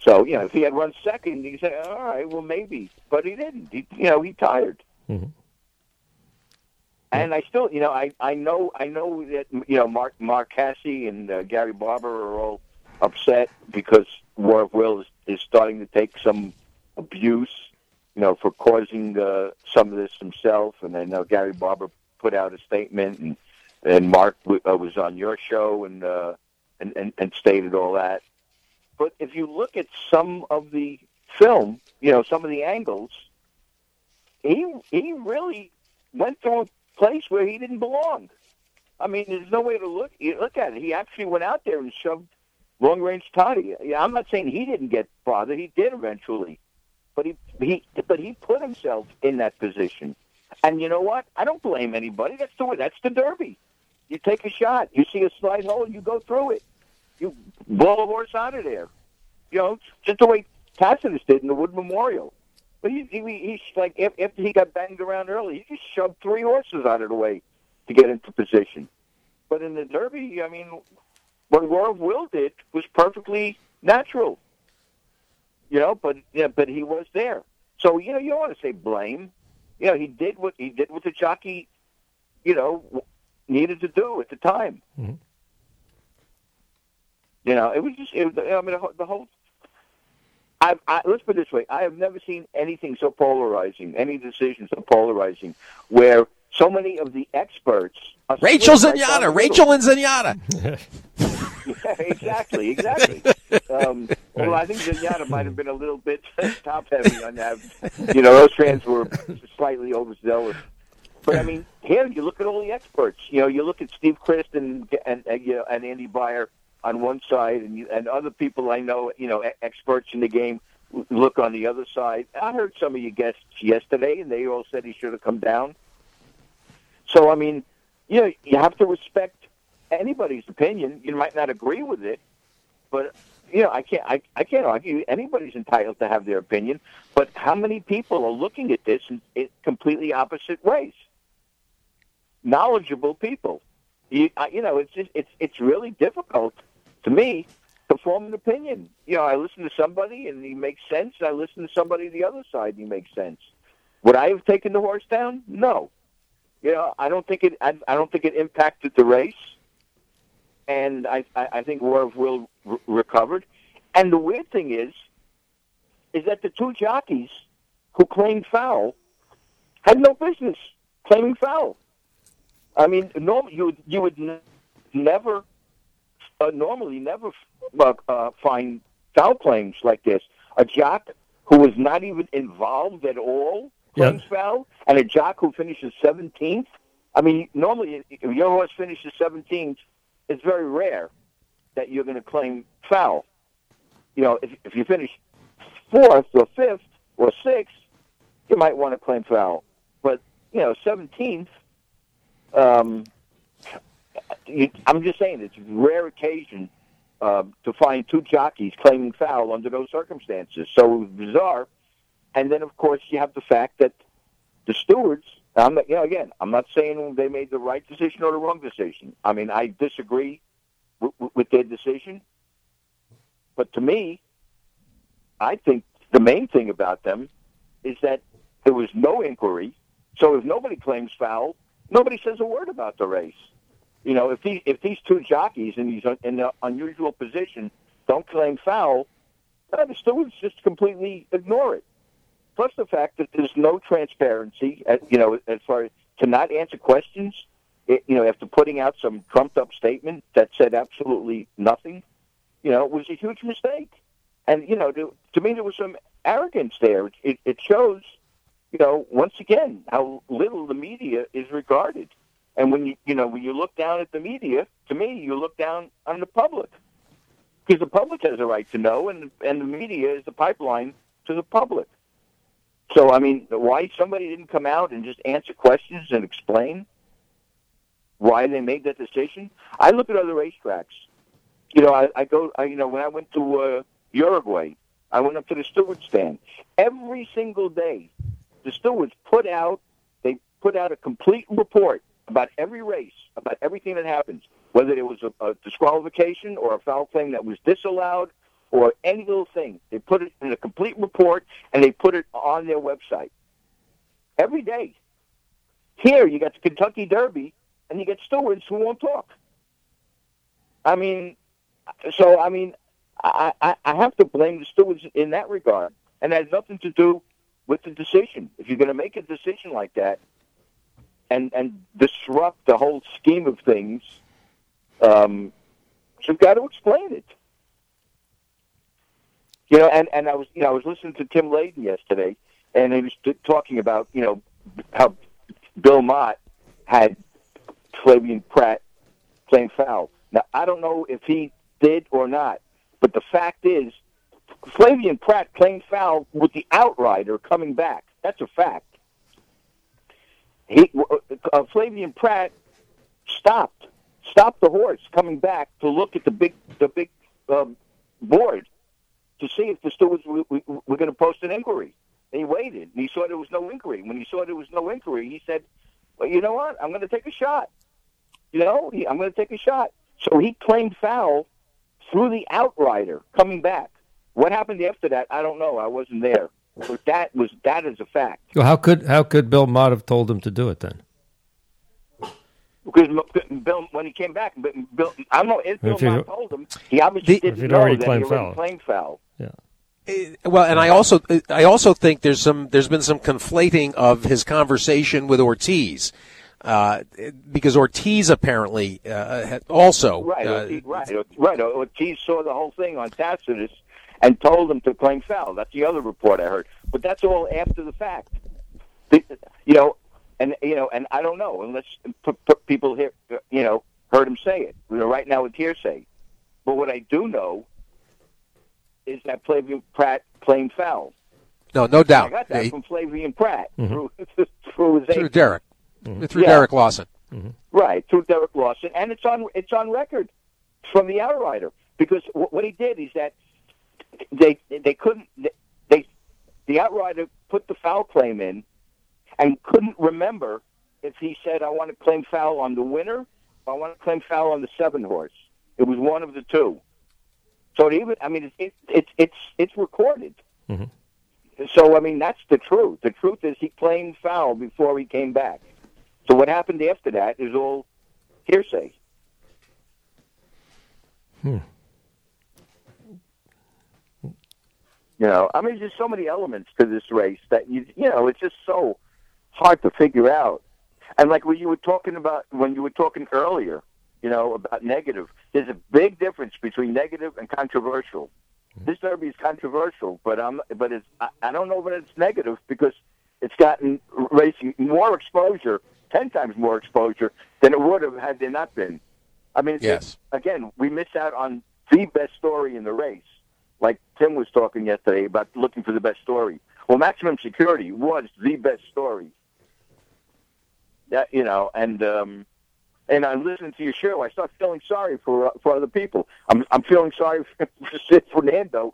[SPEAKER 12] So, if he had run second, you say, all right, well, maybe. But he didn't. He tired.
[SPEAKER 11] Mm-hmm.
[SPEAKER 12] And I still, I know that, Mark Cassie and Gary Barber are all upset because War of Will is starting to take some abuse, for causing some of this himself. And I know Gary Barber put out a statement, and Mark was on your show and stated all that. But if you look at some of the film, some of the angles, he really went through a place where he didn't belong. I mean, there's no way to look at it. He actually went out there and shoved long-range Toddy. I'm not saying he didn't get bothered. He did eventually. But he put himself in that position. And you know what? I don't blame anybody. That's the Derby. You take a shot. You see a slide hole, you go through it. You blow a horse out of there. Just the way Tacitus did in the Wood Memorial. But he's like, after he got banged around early, he just shoved 3 horses out of the way to get into position. But in the Derby, I mean, what War of Will did was perfectly natural. But he was there. So, you don't want to say blame. He did what the jockey, needed to do at the time.
[SPEAKER 11] Mm-hmm.
[SPEAKER 12] It was just, the whole. Let's put it this way: I have never seen anything so polarizing, any decision so polarizing, where so many of the experts.
[SPEAKER 9] Rachel Zenyatta, Rachel and Zenyatta.
[SPEAKER 12] Yeah, exactly. Well, I think Zenyatta might have been a little bit top-heavy on that. Those fans were slightly overzealous. But I mean, here you look at all the experts. You look at Steve Christ and Andy Beyer on one side, and other people I know, experts in the game, look on the other side. I heard some of you guests yesterday, and they all said he should have come down. So I mean, you have to respect anybody's opinion. You might not agree with it, but I can't argue. Anybody's entitled to have their opinion. But how many people are looking at this in completely opposite ways? Knowledgeable people. It's really difficult to me to form an opinion. I listen to somebody and he makes sense. I listen to somebody the other side and he makes sense. Would I have taken the horse down? No. I don't think it impacted the race. And I think War of Will recovered. And the weird thing is that the 2 jockeys who claimed foul had no business claiming foul. I mean, normally you would never find foul claims like this. A jock who was not even involved at all claims foul, and a jock who finishes 17th. I mean, normally if your horse finishes 17th, it's very rare that you're going to claim foul. If you finish 4th or 5th or 6th, you might want to claim foul. But 17th. I'm just saying it's a rare occasion to find 2 jockeys claiming foul under those circumstances. So it was bizarre. And then, of course, you have the fact that the stewards. I'm not saying they made the right decision or the wrong decision. I mean, I disagree with their decision. But to me, I think the main thing about them is that there was no inquiry. So if nobody claims foul, nobody says a word about the race. If these 2 jockeys in the unusual position don't claim foul, the stewards just completely ignore it. Plus the fact that there's no transparency, as far as to not answer questions, after putting out some trumped-up statement that said absolutely nothing, it was a huge mistake. And, to me there was some arrogance there. It shows, once again, how little the media is regarded. And when you look down at the media, to me, you look down on the public. Because the public has a right to know, and the media is the pipeline to the public. So, I mean, why somebody didn't come out and just answer questions and explain why they made that decision? I look at other racetracks. When I went to Uruguay, I went up to the steward stand. Every single day, the stewards put out a complete report about every race, about everything that happens, whether it was a disqualification or a foul claim that was disallowed or any little thing. They put it in a complete report, and they put it on their website every day. Here, you got the Kentucky Derby, and you get stewards who won't talk. I have to blame the stewards in that regard, and that has nothing to do with the decision. If you're going to make a decision like that and disrupt the whole scheme of things, you've got to explain it. And I was listening to Tim Layden yesterday, and he was talking about how Bill Mott had Flavien Prat playing foul. Now I don't know if he did or not, but the fact is, Flavien Prat playing foul with the outrider coming back. That's a fact. Flavien Prat stopped the horse coming back to look at the big board to see if the stewards were going to post an inquiry. And he waited, and he saw there was no inquiry. When he saw there was no inquiry, he said, well, you know what? I'm going to take a shot. I'm going to take a shot. So he claimed foul through the outrider coming back. What happened after that, I don't know. I wasn't there. But that is a fact.
[SPEAKER 11] Well, how could Bill Mott have told him to do it then?
[SPEAKER 12] Because Bill, when he came back, Bill, I don't know if Bill Mott told him. He obviously didn't know that he already claimed foul.
[SPEAKER 11] Yeah.
[SPEAKER 9] Well, and I also think there's been some conflating of his conversation with Ortiz, because Ortiz apparently also
[SPEAKER 12] right. Ortiz saw the whole thing on Tacitus and told him to claim foul. That's the other report I heard, but that's all after the fact. And I don't know unless people here heard him say it. Right now it's hearsay, but what I do know is that Flavien Prat claimed foul.
[SPEAKER 9] No doubt.
[SPEAKER 12] I got that from Flavien Prat through
[SPEAKER 9] Derek, through Derek Lawson.
[SPEAKER 11] Mm-hmm.
[SPEAKER 12] Right, through Derek Lawson, and it's on record from the outrider, because what he did is that the outrider put the foul claim in and couldn't remember if he said, I want to claim foul on the winner or I want to claim foul on the 7 horse. It was one of the two. So it's recorded.
[SPEAKER 11] Mm-hmm.
[SPEAKER 12] So, that's the truth. The truth is he claimed foul before he came back. So what happened after that is all hearsay. There's just so many elements to this race that it's just so hard to figure out. And like when you were talking earlier, about negative, there's a big difference between negative and controversial. This Derby is controversial, but I don't know that it's negative because it's gotten racing more exposure, 10 times more exposure than it would have had there not been. Again, we miss out on the best story in the race. Like Tim was talking yesterday about looking for the best story. Well, Maximum Security was the best story. And I'm listening to your show. I start feeling sorry for other people. I'm feeling sorry for Sid Fernando,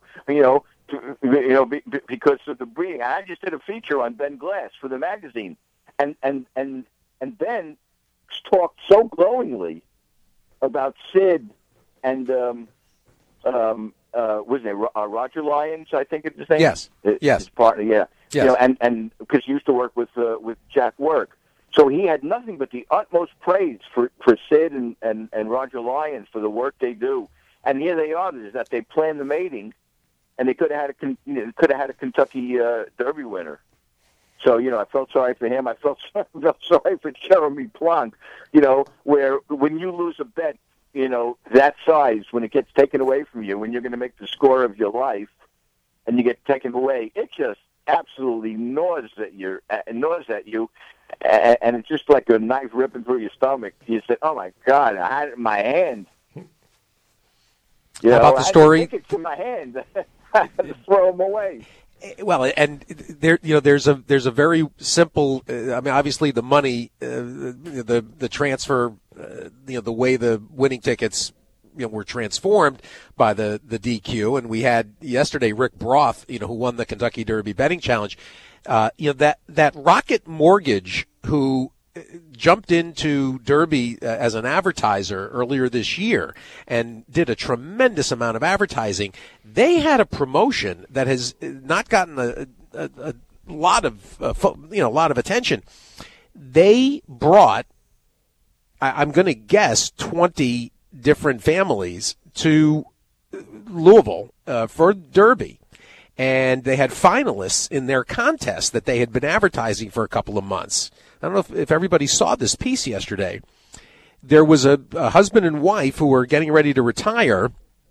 [SPEAKER 12] because of the breeding. I just did a feature on Ben Glass for the magazine, and Ben talked so glowingly about Sid and was it Roger Lyons? I think it's his name.
[SPEAKER 9] Yes.
[SPEAKER 12] His partner. Yeah.
[SPEAKER 9] Yes.
[SPEAKER 12] And because he used to work with Jack Work. So he had nothing but the utmost praise for Sid and Roger Lyons for the work they do. And here they are, is that they planned the mating, and they could have had a Kentucky Derby winner. So I felt sorry for him. I felt sorry for Jeremy Plonk. Where when you lose a bet, that size, when it gets taken away from you, when you're going to make the score of your life, and you get taken away, it just absolutely gnaws at you, and it's just like a knife ripping through your stomach. You say, "Oh my God, I had it in my hand."
[SPEAKER 9] How about the story?
[SPEAKER 12] I had to take it from my hand. I had to throw them away.
[SPEAKER 9] Well, and there's a very simple. Obviously, the money, the transfer, the way the winning tickets, were transformed by the DQ, and we had yesterday Rick Broth, who won the Kentucky Derby betting challenge. That Rocket Mortgage, who jumped into Derby as an advertiser earlier this year and did a tremendous amount of advertising. They had a promotion that has not gotten a lot of lot of attention. They brought, I'm going to guess, 20 different families to Louisville for Derby. And they had finalists in their contest that they had been advertising for a couple of months. I don't know if everybody saw this piece yesterday. There was a husband and wife who were getting ready to retire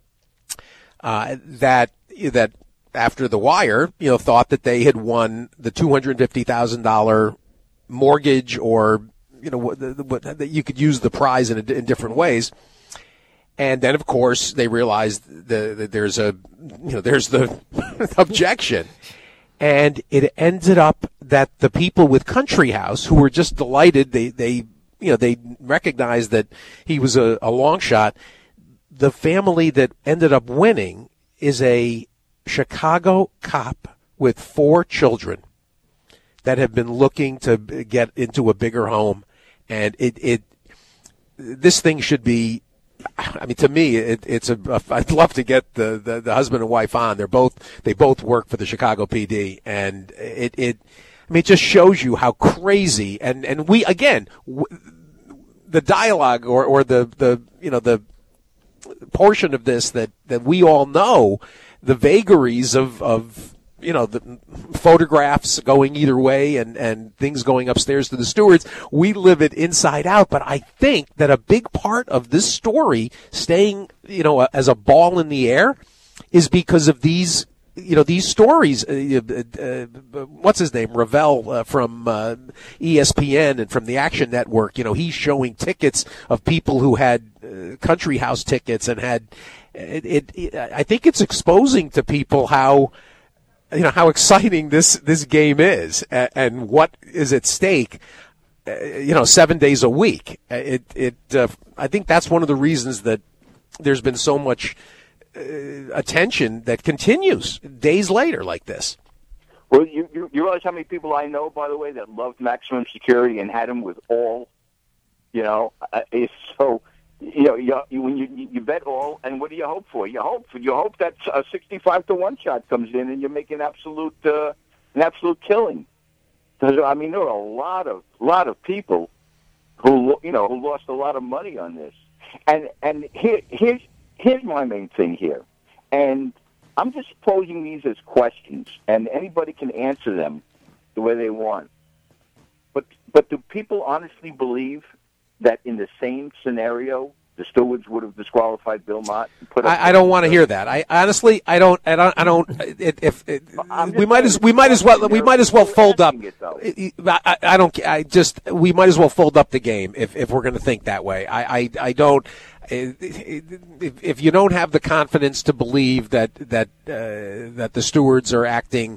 [SPEAKER 9] that after the wire, thought that they had won the $250,000 mortgage, or that you could use the prize in different ways. And then, of course, they realized that there's the objection. And it ended up that the people with Country House, who were just delighted, they recognized that he was a long shot. The family that ended up winning is a Chicago cop with 4 children that have been looking to get into a bigger home. And this thing should be, I mean, to me, I'd love to get the husband and wife on. They both work for the Chicago PD, and it just shows you how crazy. And we, again, the dialogue or the portion of this that we all know, the vagaries of the photographs going either way and things going upstairs to the stewards. We live it inside out, but I think that a big part of this story staying, as a ball in the air is because of these stories. What's his name? Ravel from ESPN and from the Action Network. He's showing tickets of people who had Country House tickets and had I think it's exposing to people how exciting this game is and what is at stake, 7 days a week. I think that's one of the reasons that there's been so much attention that continues days later like this.
[SPEAKER 12] Well, you realize how many people I know, by the way, that loved maximum security and had them with all, it's so. When you bet all, and what do you hope for? You hope that a 65-1 shot comes in, and you're making an absolute killing. Because I mean, there are a lot of people who lost a lot of money on this. And here's my main thing here, and I'm just posing these as questions, and anybody can answer them the way they want. But do people honestly believe that in the same scenario, the stewards would have disqualified Bill Mott?
[SPEAKER 9] I don't want to hear that. I honestly, I don't. We might as well fold up. We might as well fold up the game if we're going to think that way. I don't. If you don't have the confidence to believe that the stewards are acting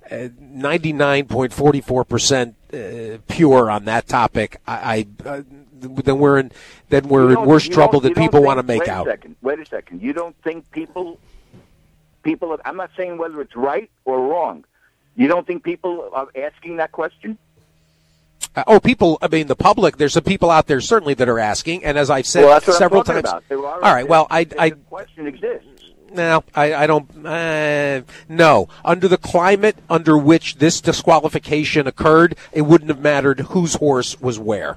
[SPEAKER 9] 99.44% pure on that topic, then we're in worse trouble than people want to make out.
[SPEAKER 12] Wait a second. You don't think people? I'm not saying whether it's right or wrong. You don't think people are asking that question?
[SPEAKER 9] People. I mean, the public. There's some people out there certainly that are asking, and as I've said several times.
[SPEAKER 12] All
[SPEAKER 9] right. Well,
[SPEAKER 12] the question exists.
[SPEAKER 9] No, I don't. No. Under the climate under which this disqualification occurred, it wouldn't have mattered whose horse was where.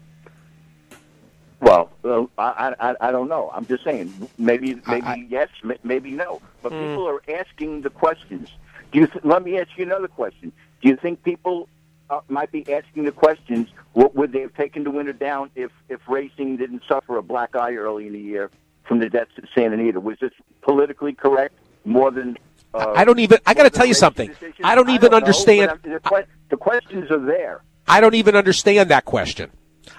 [SPEAKER 12] Well, I don't know. I'm just saying. Maybe yes, maybe no. But people are asking the questions. Let me ask you another question. Do you think people might be asking the questions? What would they have taken to win it down if racing didn't suffer a black eye early in the year from the deaths at Santa Anita? Was this politically correct more than?
[SPEAKER 9] I don't even. I got to tell you something. I don't even understand.
[SPEAKER 12] The questions are there.
[SPEAKER 9] I don't even understand that question.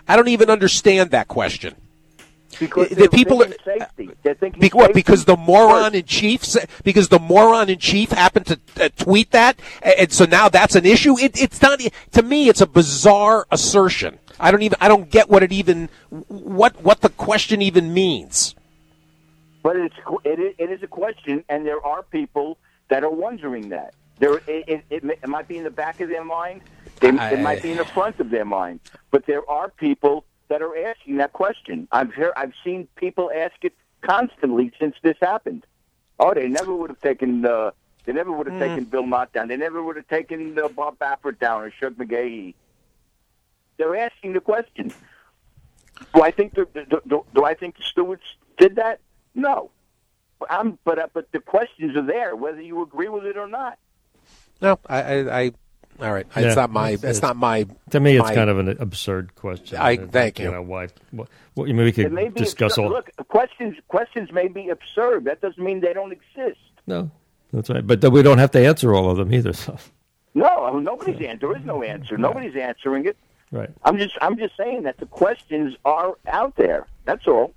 [SPEAKER 12] Because
[SPEAKER 9] the people are
[SPEAKER 12] safety. They're thinking
[SPEAKER 9] because the moron in chief happened to tweet that, and so now that's an issue. It's not, to me. It's a bizarre assertion. I don't get what the question even means.
[SPEAKER 12] But it is a question, and there are people that are wondering that. It might be in the back of their mind It might be in the front of their mind. But there are people that are asking that question. I've seen people ask it constantly since this happened. Oh, they never would have taken taken Bill Mott down. They never would have taken Bob Baffert down or Shug McGahee. They're asking the question. Do I think the Stewarts did that? No. But the questions are there, whether you agree with it or not.
[SPEAKER 9] No, I all right. It's not my. It's not my.
[SPEAKER 11] To me, it's kind of an absurd question.
[SPEAKER 9] Thank you.
[SPEAKER 11] You know why? Well, you mean we could discuss all.
[SPEAKER 12] Look, questions may be absurd. That doesn't mean they don't exist.
[SPEAKER 11] No, that's right. But we don't have to answer all of them either. So.
[SPEAKER 12] No, nobody's answer. There is no answer. Nobody's answering it.
[SPEAKER 11] Right.
[SPEAKER 12] I'm just saying that the questions are out there. That's all.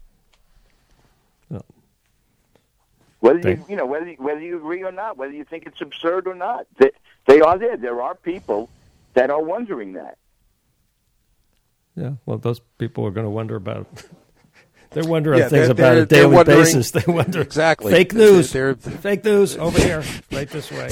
[SPEAKER 11] Well,
[SPEAKER 12] whether you agree or not, whether you think it's absurd or not, they are there. There are people that are wondering that.
[SPEAKER 11] Yeah, well, those people are going to wonder about it. They're wondering things about a daily basis. They wonder
[SPEAKER 9] exactly
[SPEAKER 11] fake news. Fake news over here, right this way.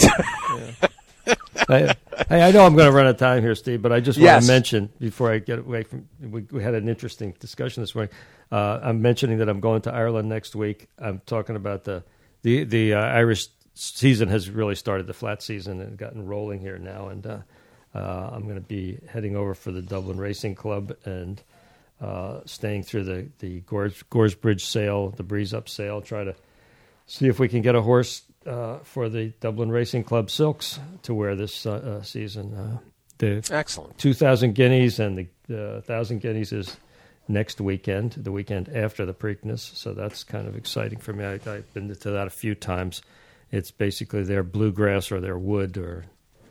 [SPEAKER 11] Hey, I know I'm going to run out of time here, Steve, but I just want to mention before I get away from. We had an interesting discussion this morning. I'm mentioning that I'm going to Ireland next week. I'm talking about the Irish season has really started, the flat season, and gotten rolling here now. And I'm going to be heading over for the Dublin Racing Club and staying through the Goresbridge sale, the Breeze Up sale, try to see if we can get a horse for the Dublin Racing Club Silks to wear this season.
[SPEAKER 9] Excellent.
[SPEAKER 11] 2,000 guineas and the 1,000 guineas is next weekend, the weekend after the Preakness, so that's kind of exciting for me. I've been to that a few times. It's basically their bluegrass or their wood or,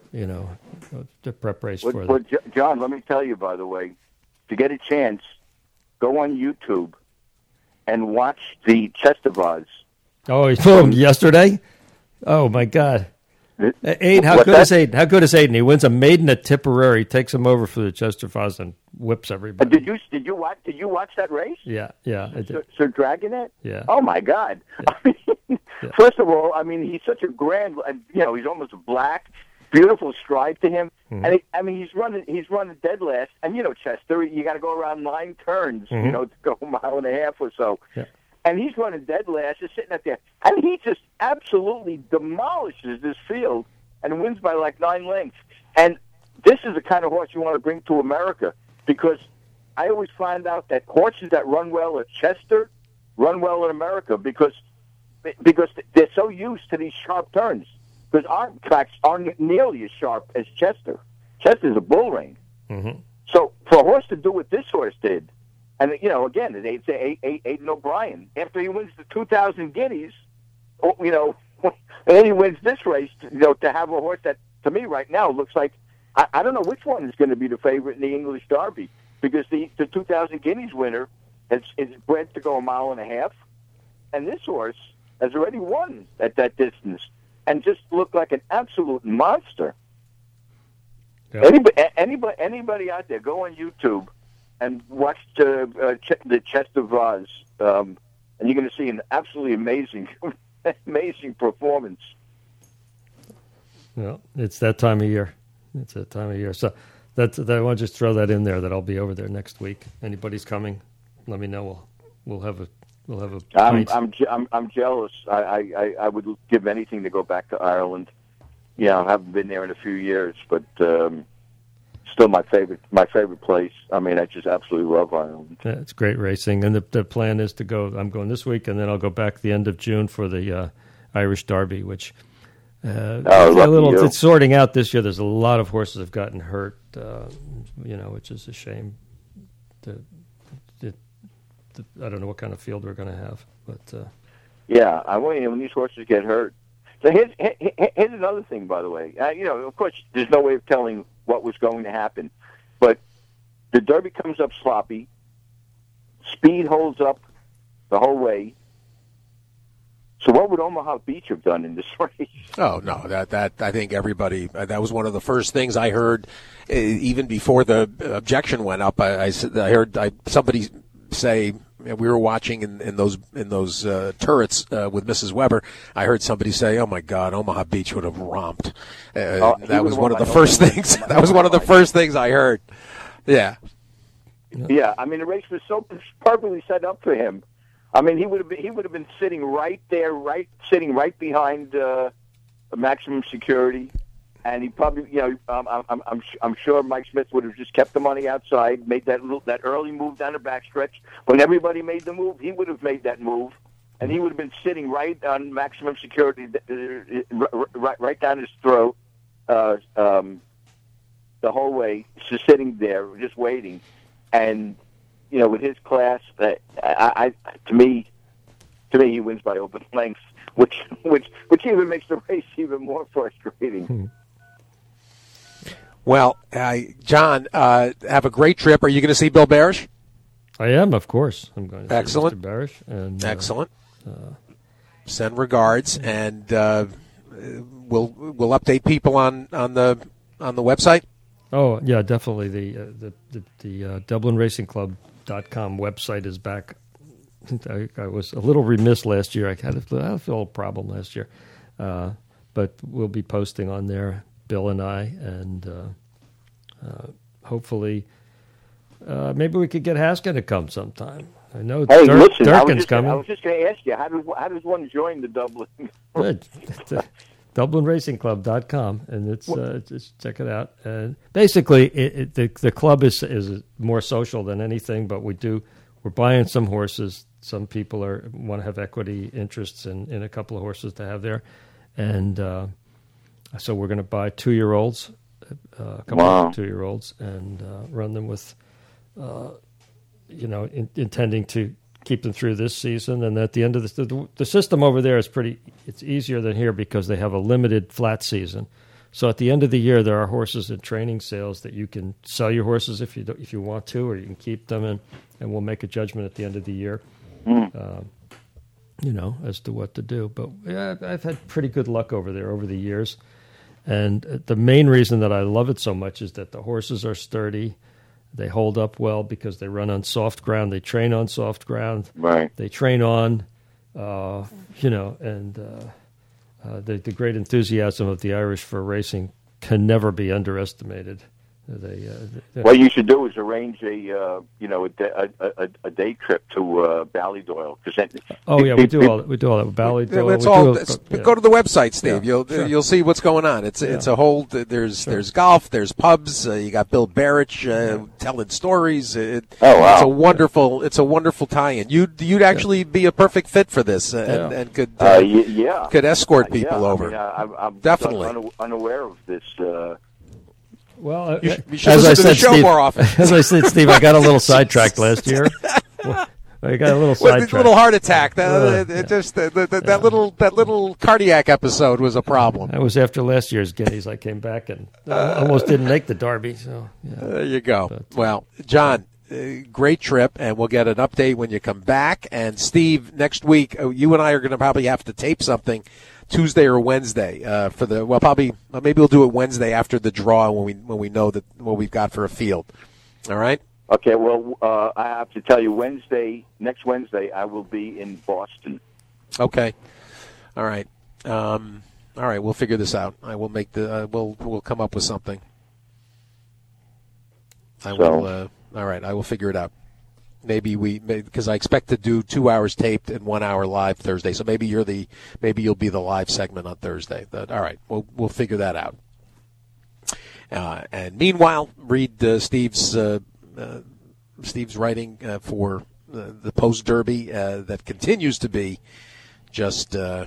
[SPEAKER 11] the prep race for them.
[SPEAKER 12] John, let me tell you, by the way, to get a chance, go on YouTube and watch the Chestervaz.
[SPEAKER 11] Oh, yesterday? Oh, my God. Aiden, how good is Aiden? How good is Aiden? He wins a maiden at Tipperary, takes him over for the Chestervaz and whips everybody.
[SPEAKER 12] Did you watch that race?
[SPEAKER 11] Yeah, I did.
[SPEAKER 12] Sir Dragonet?
[SPEAKER 11] Yeah.
[SPEAKER 12] Oh my God!
[SPEAKER 11] Yeah.
[SPEAKER 12] First of all, he's such a grand. He's almost black, beautiful stripe to him, and he's running dead last. And Chester, you got to go around 9 turns, to go a mile and a half or so.
[SPEAKER 11] Yeah.
[SPEAKER 12] And he's running dead last, just sitting up there. And he just absolutely demolishes this field and wins by like 9 lengths. And this is the kind of horse you want to bring to America, because I always find out that horses that run well at Chester run well in America because they're so used to these sharp turns. Because our tracks aren't nearly as sharp as Chester. Chester's a bull ring.
[SPEAKER 11] Mm-hmm.
[SPEAKER 12] So for a horse to do what this horse did, and, again, they'd say Aiden O'Brien. After he wins the 2,000 guineas, and then he wins this race, to have a horse that, to me right now, looks like, I don't know which one is going to be the favorite in the English Derby, because the 2,000 guineas winner is bred to go a mile and a half, and this horse has already won at that distance and just looked like an absolute monster. Yep. Anybody out there, go on YouTube and watch the Chestervaz, and you're going to see an absolutely amazing performance.
[SPEAKER 11] Well, it's that time of year. So I want to just throw that in there, that I'll be over there next week. Anybody's coming, let me know. We'll have a pint.
[SPEAKER 12] I'm jealous. I would give anything to go back to Ireland. I haven't been there in a few years, but still my favorite place. I just absolutely love Ireland.
[SPEAKER 11] Yeah, it's great racing, and the plan is to go. I'm going this week, and then I'll go back the end of June for the Irish Derby, which it's sorting out this year. There's a lot of horses have gotten hurt, which is a shame. I don't know what kind of field we're going to have, but
[SPEAKER 12] when these horses get hurt. So here's another thing, by the way. Of course, there's no way of telling what was going to happen, but the Derby comes up sloppy. Speed holds up the whole way. So what would Omaha Beach have done in this race?
[SPEAKER 9] Oh no, that I think everybody. That was one of the first things I heard, even before the objection went up. I heard somebody say we were watching in those turrets with Mrs. Weber, I heard somebody say, "Oh my God, Omaha Beach would have romped." That was one of the first things. That was one of the first things I heard. Yeah.
[SPEAKER 12] Yeah, I mean the race was so perfectly set up for him. I mean he would have been sitting right there, sitting right behind maximum security, and he probably, I'm sure Mike Smith would have just kept him on the outside, made that early move down the backstretch. When everybody made the move, he would have made that move, and he would have been sitting right on maximum security, right down his throat, the whole way, just sitting there, just waiting. And with his class, to me, he wins by open lengths, which even makes the race even more frustrating.
[SPEAKER 9] Well, John, have a great trip. Are you going to see Bill Barish?
[SPEAKER 11] I am, of course. I'm going to
[SPEAKER 9] Excellent.
[SPEAKER 11] see Mr. Barish. And,
[SPEAKER 9] Excellent. Send regards, and we'll update people on the website.
[SPEAKER 11] Oh yeah, definitely. The DublinRacingClub.com website is back. I was a little remiss last year. I had a little problem last year, but we'll be posting on there, Bill and I, and hopefully maybe we could get Haskin to come sometime. I know Durkin's coming.
[SPEAKER 12] I was just going to ask you, how does one join the Dublin?
[SPEAKER 11] Good. DublinRacingClub.com, and it's just check it out. And basically, the club is more social than anything, but we're buying some horses. Some people want to have equity interests in a couple of horses to have there, and so we're going to buy 2-year-olds, a couple of 2-year-olds, and run them with, intending to keep them through this season. And at the end of the system over there is it's easier than here because they have a limited flat season. So at the end of the year, there are horses in training sales that you can sell your horses if you want to, or you can keep them, and we'll make a judgment at the end of the year, as to what to do. But yeah, I've had pretty good luck over there over the years. And the main reason that I love it so much is that the horses are sturdy. They hold up well because they run on soft ground. They train on soft ground.
[SPEAKER 12] Right.
[SPEAKER 11] They train on, the great enthusiasm of the Irish for racing can never be underestimated.
[SPEAKER 12] What you should do is arrange a day trip to Ballydoyle.
[SPEAKER 11] We do all that. Ballydoyle.
[SPEAKER 9] Go to the website, Steve. Yeah, you'll see what's going on. It's a whole. There's golf. There's pubs. You got Bill Barish telling stories. It's a wonderful tie-in. You'd actually be a perfect fit for this, and could escort people over.
[SPEAKER 12] I'm
[SPEAKER 9] definitely
[SPEAKER 12] unaware of this.
[SPEAKER 11] Well,
[SPEAKER 9] you should listen to the show more often.
[SPEAKER 11] As I said, Steve, I got a little sidetracked last year. I got a little sidetracked.
[SPEAKER 9] A little heart attack. That little cardiac episode was a problem.
[SPEAKER 11] That was after last year's Guineas. I came back and almost didn't make the Derby. So
[SPEAKER 9] there you go. Well, John, great trip, and we'll get an update when you come back. And Steve, next week, you and I are going to probably have to tape something Tuesday or Wednesday maybe we'll do it Wednesday after the draw when we know that what we've got for a field. All right.
[SPEAKER 12] Okay. Well, I have to tell you, next Wednesday, I will be in Boston.
[SPEAKER 9] Okay. All right. All right. We'll figure this out. I will make we'll come up with something. All right. I will figure it out. Maybe because I expect to do 2 hours taped and 1 hour live Thursday. So maybe you'll be the live segment on Thursday. All right, we'll figure that out. And meanwhile, read Steve's writing for the Post Derby that continues to be just a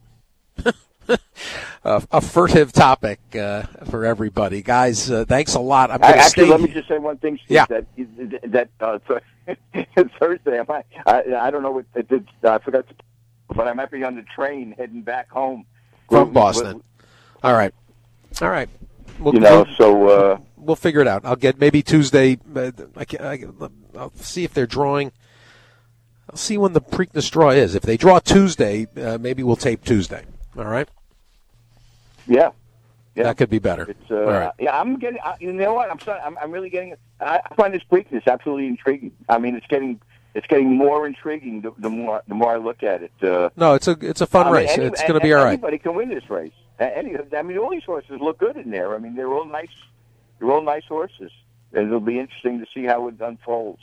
[SPEAKER 9] furtive topic for everybody. Guys, thanks a lot.
[SPEAKER 12] Let me just say one thing, Steve. Yeah. That Thursday, I don't know what it did. I forgot to, but I might be on the train heading back home
[SPEAKER 9] from Boston. All right. We'll figure it out. I'll get maybe Tuesday. I'll see if they're drawing. I'll see when the Preakness draw is. If they draw Tuesday, maybe we'll tape Tuesday. All right.
[SPEAKER 12] Yeah.
[SPEAKER 9] That could be better.
[SPEAKER 12] It's,
[SPEAKER 9] all right.
[SPEAKER 12] Yeah, I'm getting. You know what? I'm really getting. I find this Preakness absolutely intriguing. I mean, it's getting it's getting more intriguing the more I look at it.
[SPEAKER 9] No, it's a fun race. It's going to be all right.
[SPEAKER 12] Anybody can win this race. All these horses look good in there. I mean, they're all nice. They're all nice horses, and it'll be interesting to see how it unfolds.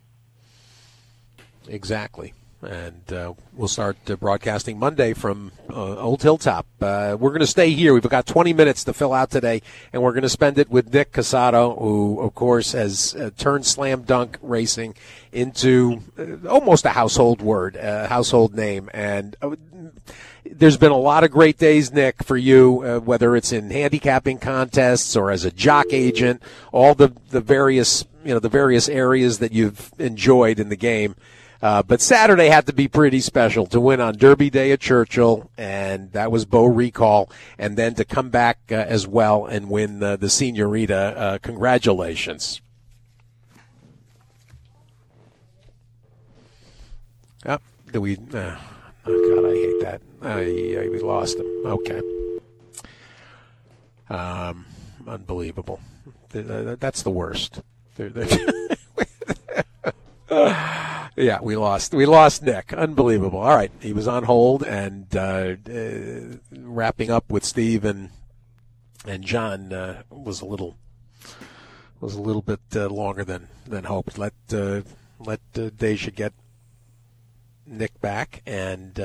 [SPEAKER 9] Exactly. And we'll start broadcasting Monday from Old Hilltop. We're going to stay here. We've got 20 minutes to fill out today, and we're going to spend it with Nick Casato, who, of course, has turned slam dunk racing into almost a household word, a household name. And there's been a lot of great days, Nick, for you, whether it's in handicapping contests or as a jock agent, all the various areas that you've enjoyed in the game. But Saturday had to be pretty special to win on Derby Day at Churchill, and that was Beau Recall, and then to come back as well and win the Señorita. Congratulations. Oh, oh, God, I hate that. We lost him. Okay. Unbelievable. That's the worst. Yeah, we lost Nick. Unbelievable. All right, he was on hold and wrapping up with Steve and John was a little bit longer than hoped. Let Deja get Nick back, and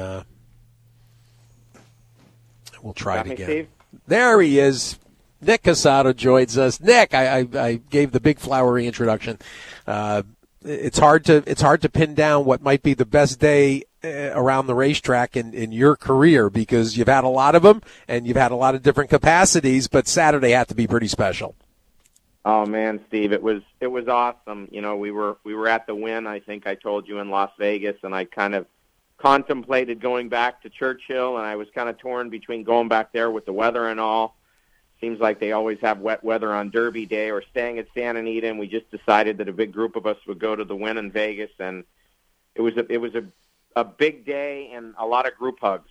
[SPEAKER 9] we'll try it again.
[SPEAKER 13] Steve?
[SPEAKER 9] There he is. Nick Casato joins us. Nick, I gave the big flowery introduction. It's hard to pin down what might be the best day around the racetrack in your career, because you've had a lot of them and you've had a lot of different capacities, but Saturday had to be pretty special.
[SPEAKER 13] Oh man, Steve, it was awesome. You know, we were at the Wynn, I think I told you, in Las Vegas, and I kind of contemplated going back to Churchill, and I was kind of torn between going back there with the weather and all. Seems like they always have wet weather on Derby Day, or staying at Santa Anita, and we just decided that a big group of us would go to the Wynn in Vegas, and it was a big day and a lot of group hugs.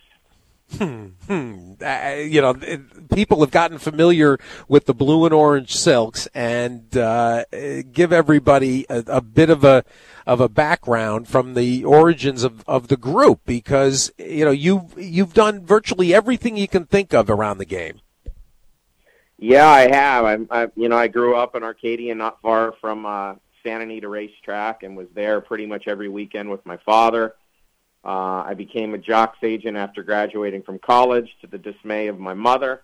[SPEAKER 9] People have gotten familiar with the blue and orange silks, and give everybody a bit of a background from the origins of the group, because you've done virtually everything you can think of around the game.
[SPEAKER 13] Yeah, I have. I grew up in Arcadia, not far from Santa Anita Racetrack, and was there pretty much every weekend with my father. I became a jocks agent after graduating from college, to the dismay of my mother,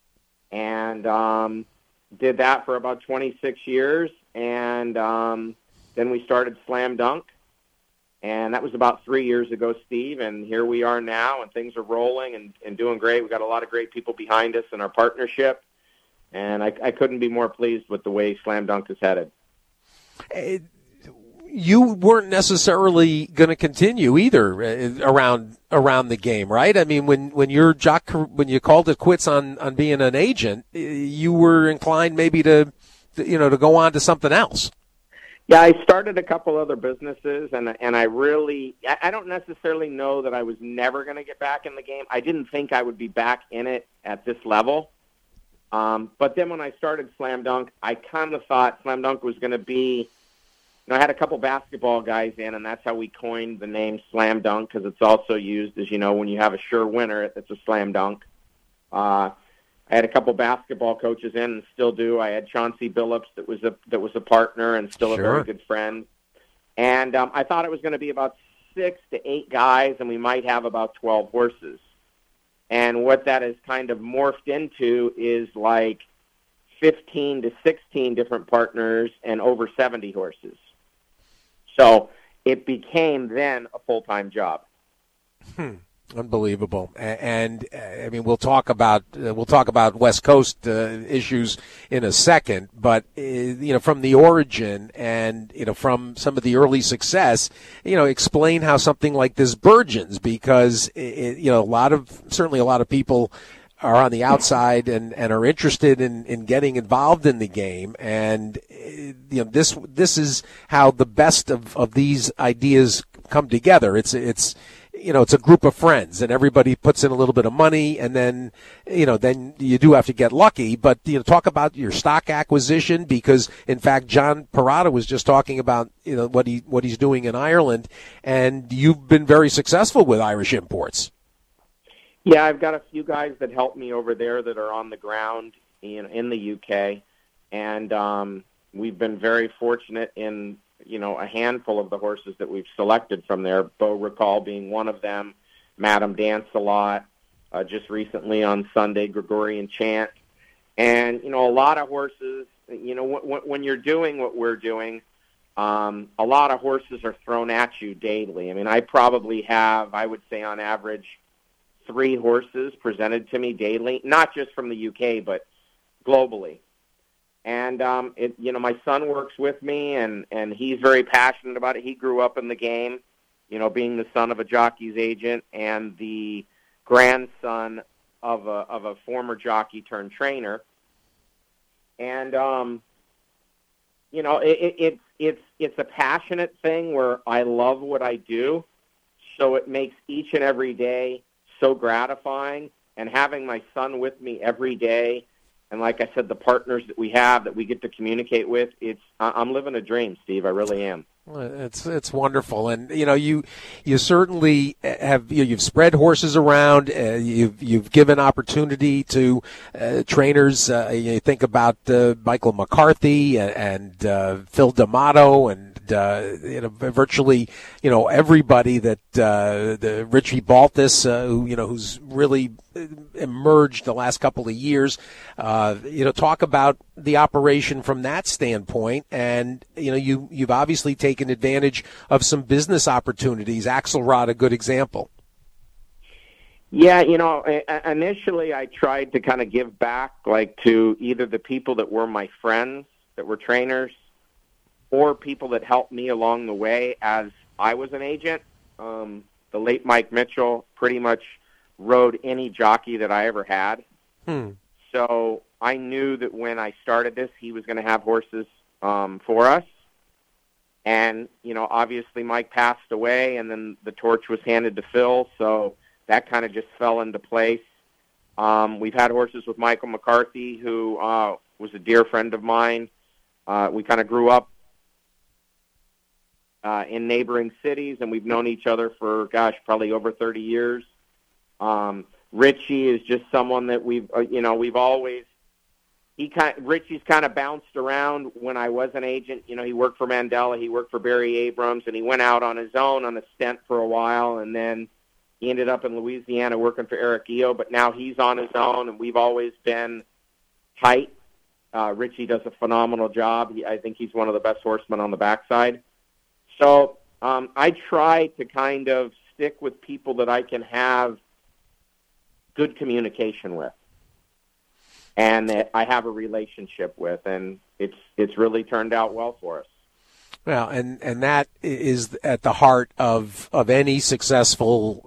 [SPEAKER 13] and did that for about 26 years. And then we started Slam Dunk, and that was about 3 years ago, Steve. And here we are now, and things are rolling and doing great. We've got a lot of great people behind us in our partnership. And I couldn't be more pleased with the way Slam Dunk is headed.
[SPEAKER 9] You weren't necessarily going to continue either around the game, right? I mean, when you called it quits on being an agent, you were inclined maybe to go on to something else.
[SPEAKER 13] Yeah, I started a couple other businesses, and I don't necessarily know that I was never going to get back in the game. I didn't think I would be back in it at this level. But then when I started Slam Dunk, I kind of thought Slam Dunk was going to be, I had a couple basketball guys in, and that's how we coined the name Slam Dunk, because it's also used, as you know, when you have a sure winner, it's a slam dunk. I had a couple basketball coaches in, and still do. I had Chauncey Billups that was a partner and still a very good friend. And I thought it was going to be about 6 to 8 guys, and we might have about 12 horses. And what that has kind of morphed into is like 15 to 16 different partners and over 70 horses. So it became then a full-time job.
[SPEAKER 9] Unbelievable. And I mean, we'll talk about West Coast issues in a second, but from the origin and from some of the early success, explain how something like this burgeons, because a lot of people are on the outside and are interested in getting involved in the game, and this is how the best of these ideas come together. It's it's a group of friends and everybody puts in a little bit of money, and then you do have to get lucky. But, talk about your stock acquisition, because in fact, John Parada was just talking about, what he's doing in Ireland, and you've been very successful with Irish imports.
[SPEAKER 13] Yeah, I've got a few guys that help me over there that are on the ground in the UK, and we've been very fortunate in a handful of the horses that we've selected from there, Beau Recall being one of them, Madame Dance-A-Lot, just recently on Sunday, Gregorian Chant. And, a lot of horses, when you're doing what we're doing, a lot of horses are thrown at you daily. I mean, I probably have, I would say on average, 3 horses presented to me daily, not just from the UK, but globally. And, my son works with me, and he's very passionate about it. He grew up in the game, being the son of a jockey's agent and the grandson of a former jockey turned trainer. And, it's a passionate thing where I love what I do, so it makes each and every day so gratifying. And having my son with me every day, and like I said, the partners that we have that we get to communicate with, I'm living a dream, Steve. I really am.
[SPEAKER 9] It's wonderful, and you certainly have you've spread horses around. You've given opportunity to trainers. You think about Michael McCarthy and Phil D'Amato and virtually everybody that the Richie Baltas who's really emerged the last couple of years. Talk about the operation from that standpoint, and you've obviously taken advantage of some business opportunities. Axelrod, a good example.
[SPEAKER 13] Yeah, initially I tried to kind of give back, like to either the people that were my friends, that were trainers, or people that helped me along the way as I was an agent. The late Mike Mitchell pretty much rode any jockey that I ever had. So I knew that when I started this, he was going to have horses for us. And, obviously Mike passed away, and then the torch was handed to Phil, so that kind of just fell into place. We've had horses with Michael McCarthy, who was a dear friend of mine. We kind of grew up in neighboring cities, and we've known each other for, probably over 30 years. Richie is just someone that we've always, Richie's kind of bounced around when I was an agent. He worked for Mandela, he worked for Barry Abrams, and he went out on his own on a stint for a while, and then he ended up in Louisiana working for Eric Eo, but now he's on his own, and we've always been tight. Richie does a phenomenal job. I think he's one of the best horsemen on the backside. So I try to kind of stick with people that I can have good communication with and that I have a relationship with, and it's really turned out well for us.
[SPEAKER 9] Well, and that is at the heart of any successful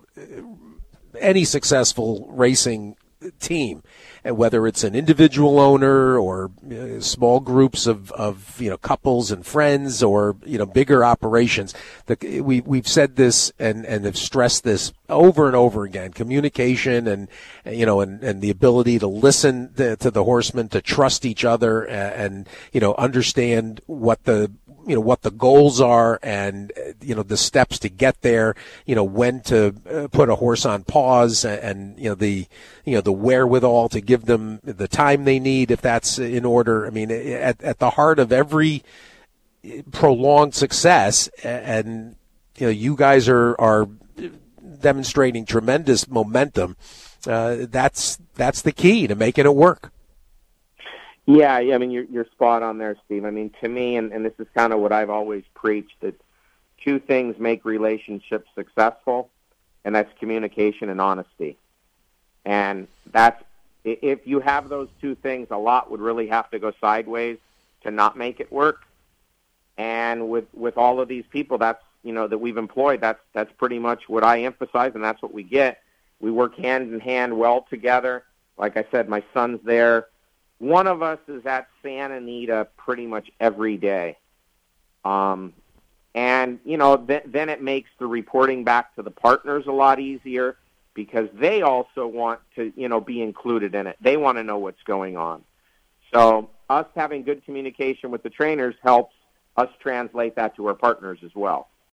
[SPEAKER 9] racing team, and whether it's an individual owner or small groups of couples and friends, or bigger operations. We've said this and have stressed this over and over again: communication and the ability to listen to the horsemen, to trust each other, and understand what the goals are, and the steps to get there, when to put a horse on pause, and the wherewithal to give them the time they need if that's in order. I mean, at the heart of every prolonged success, and you guys are demonstrating tremendous momentum. That's the key to making it work.
[SPEAKER 13] Yeah, I mean, you're spot on there, Steve. I mean, to me, and this is kind of what I've always preached, that 2 things make relationships successful, and that's communication and honesty. And that's, if you have those 2 things, a lot would really have to go sideways to not make it work. And with all of these people that we've employed, that's pretty much what I emphasize, and that's what we get. We work hand in hand well together. Like I said, my son's there. One of us is at Santa Anita pretty much every day. And And, then it makes the reporting back to the partners a lot easier because they also want to, be included in it. They want to know what's going on. So us having good communication with the trainers helps us translate that to our partners as well.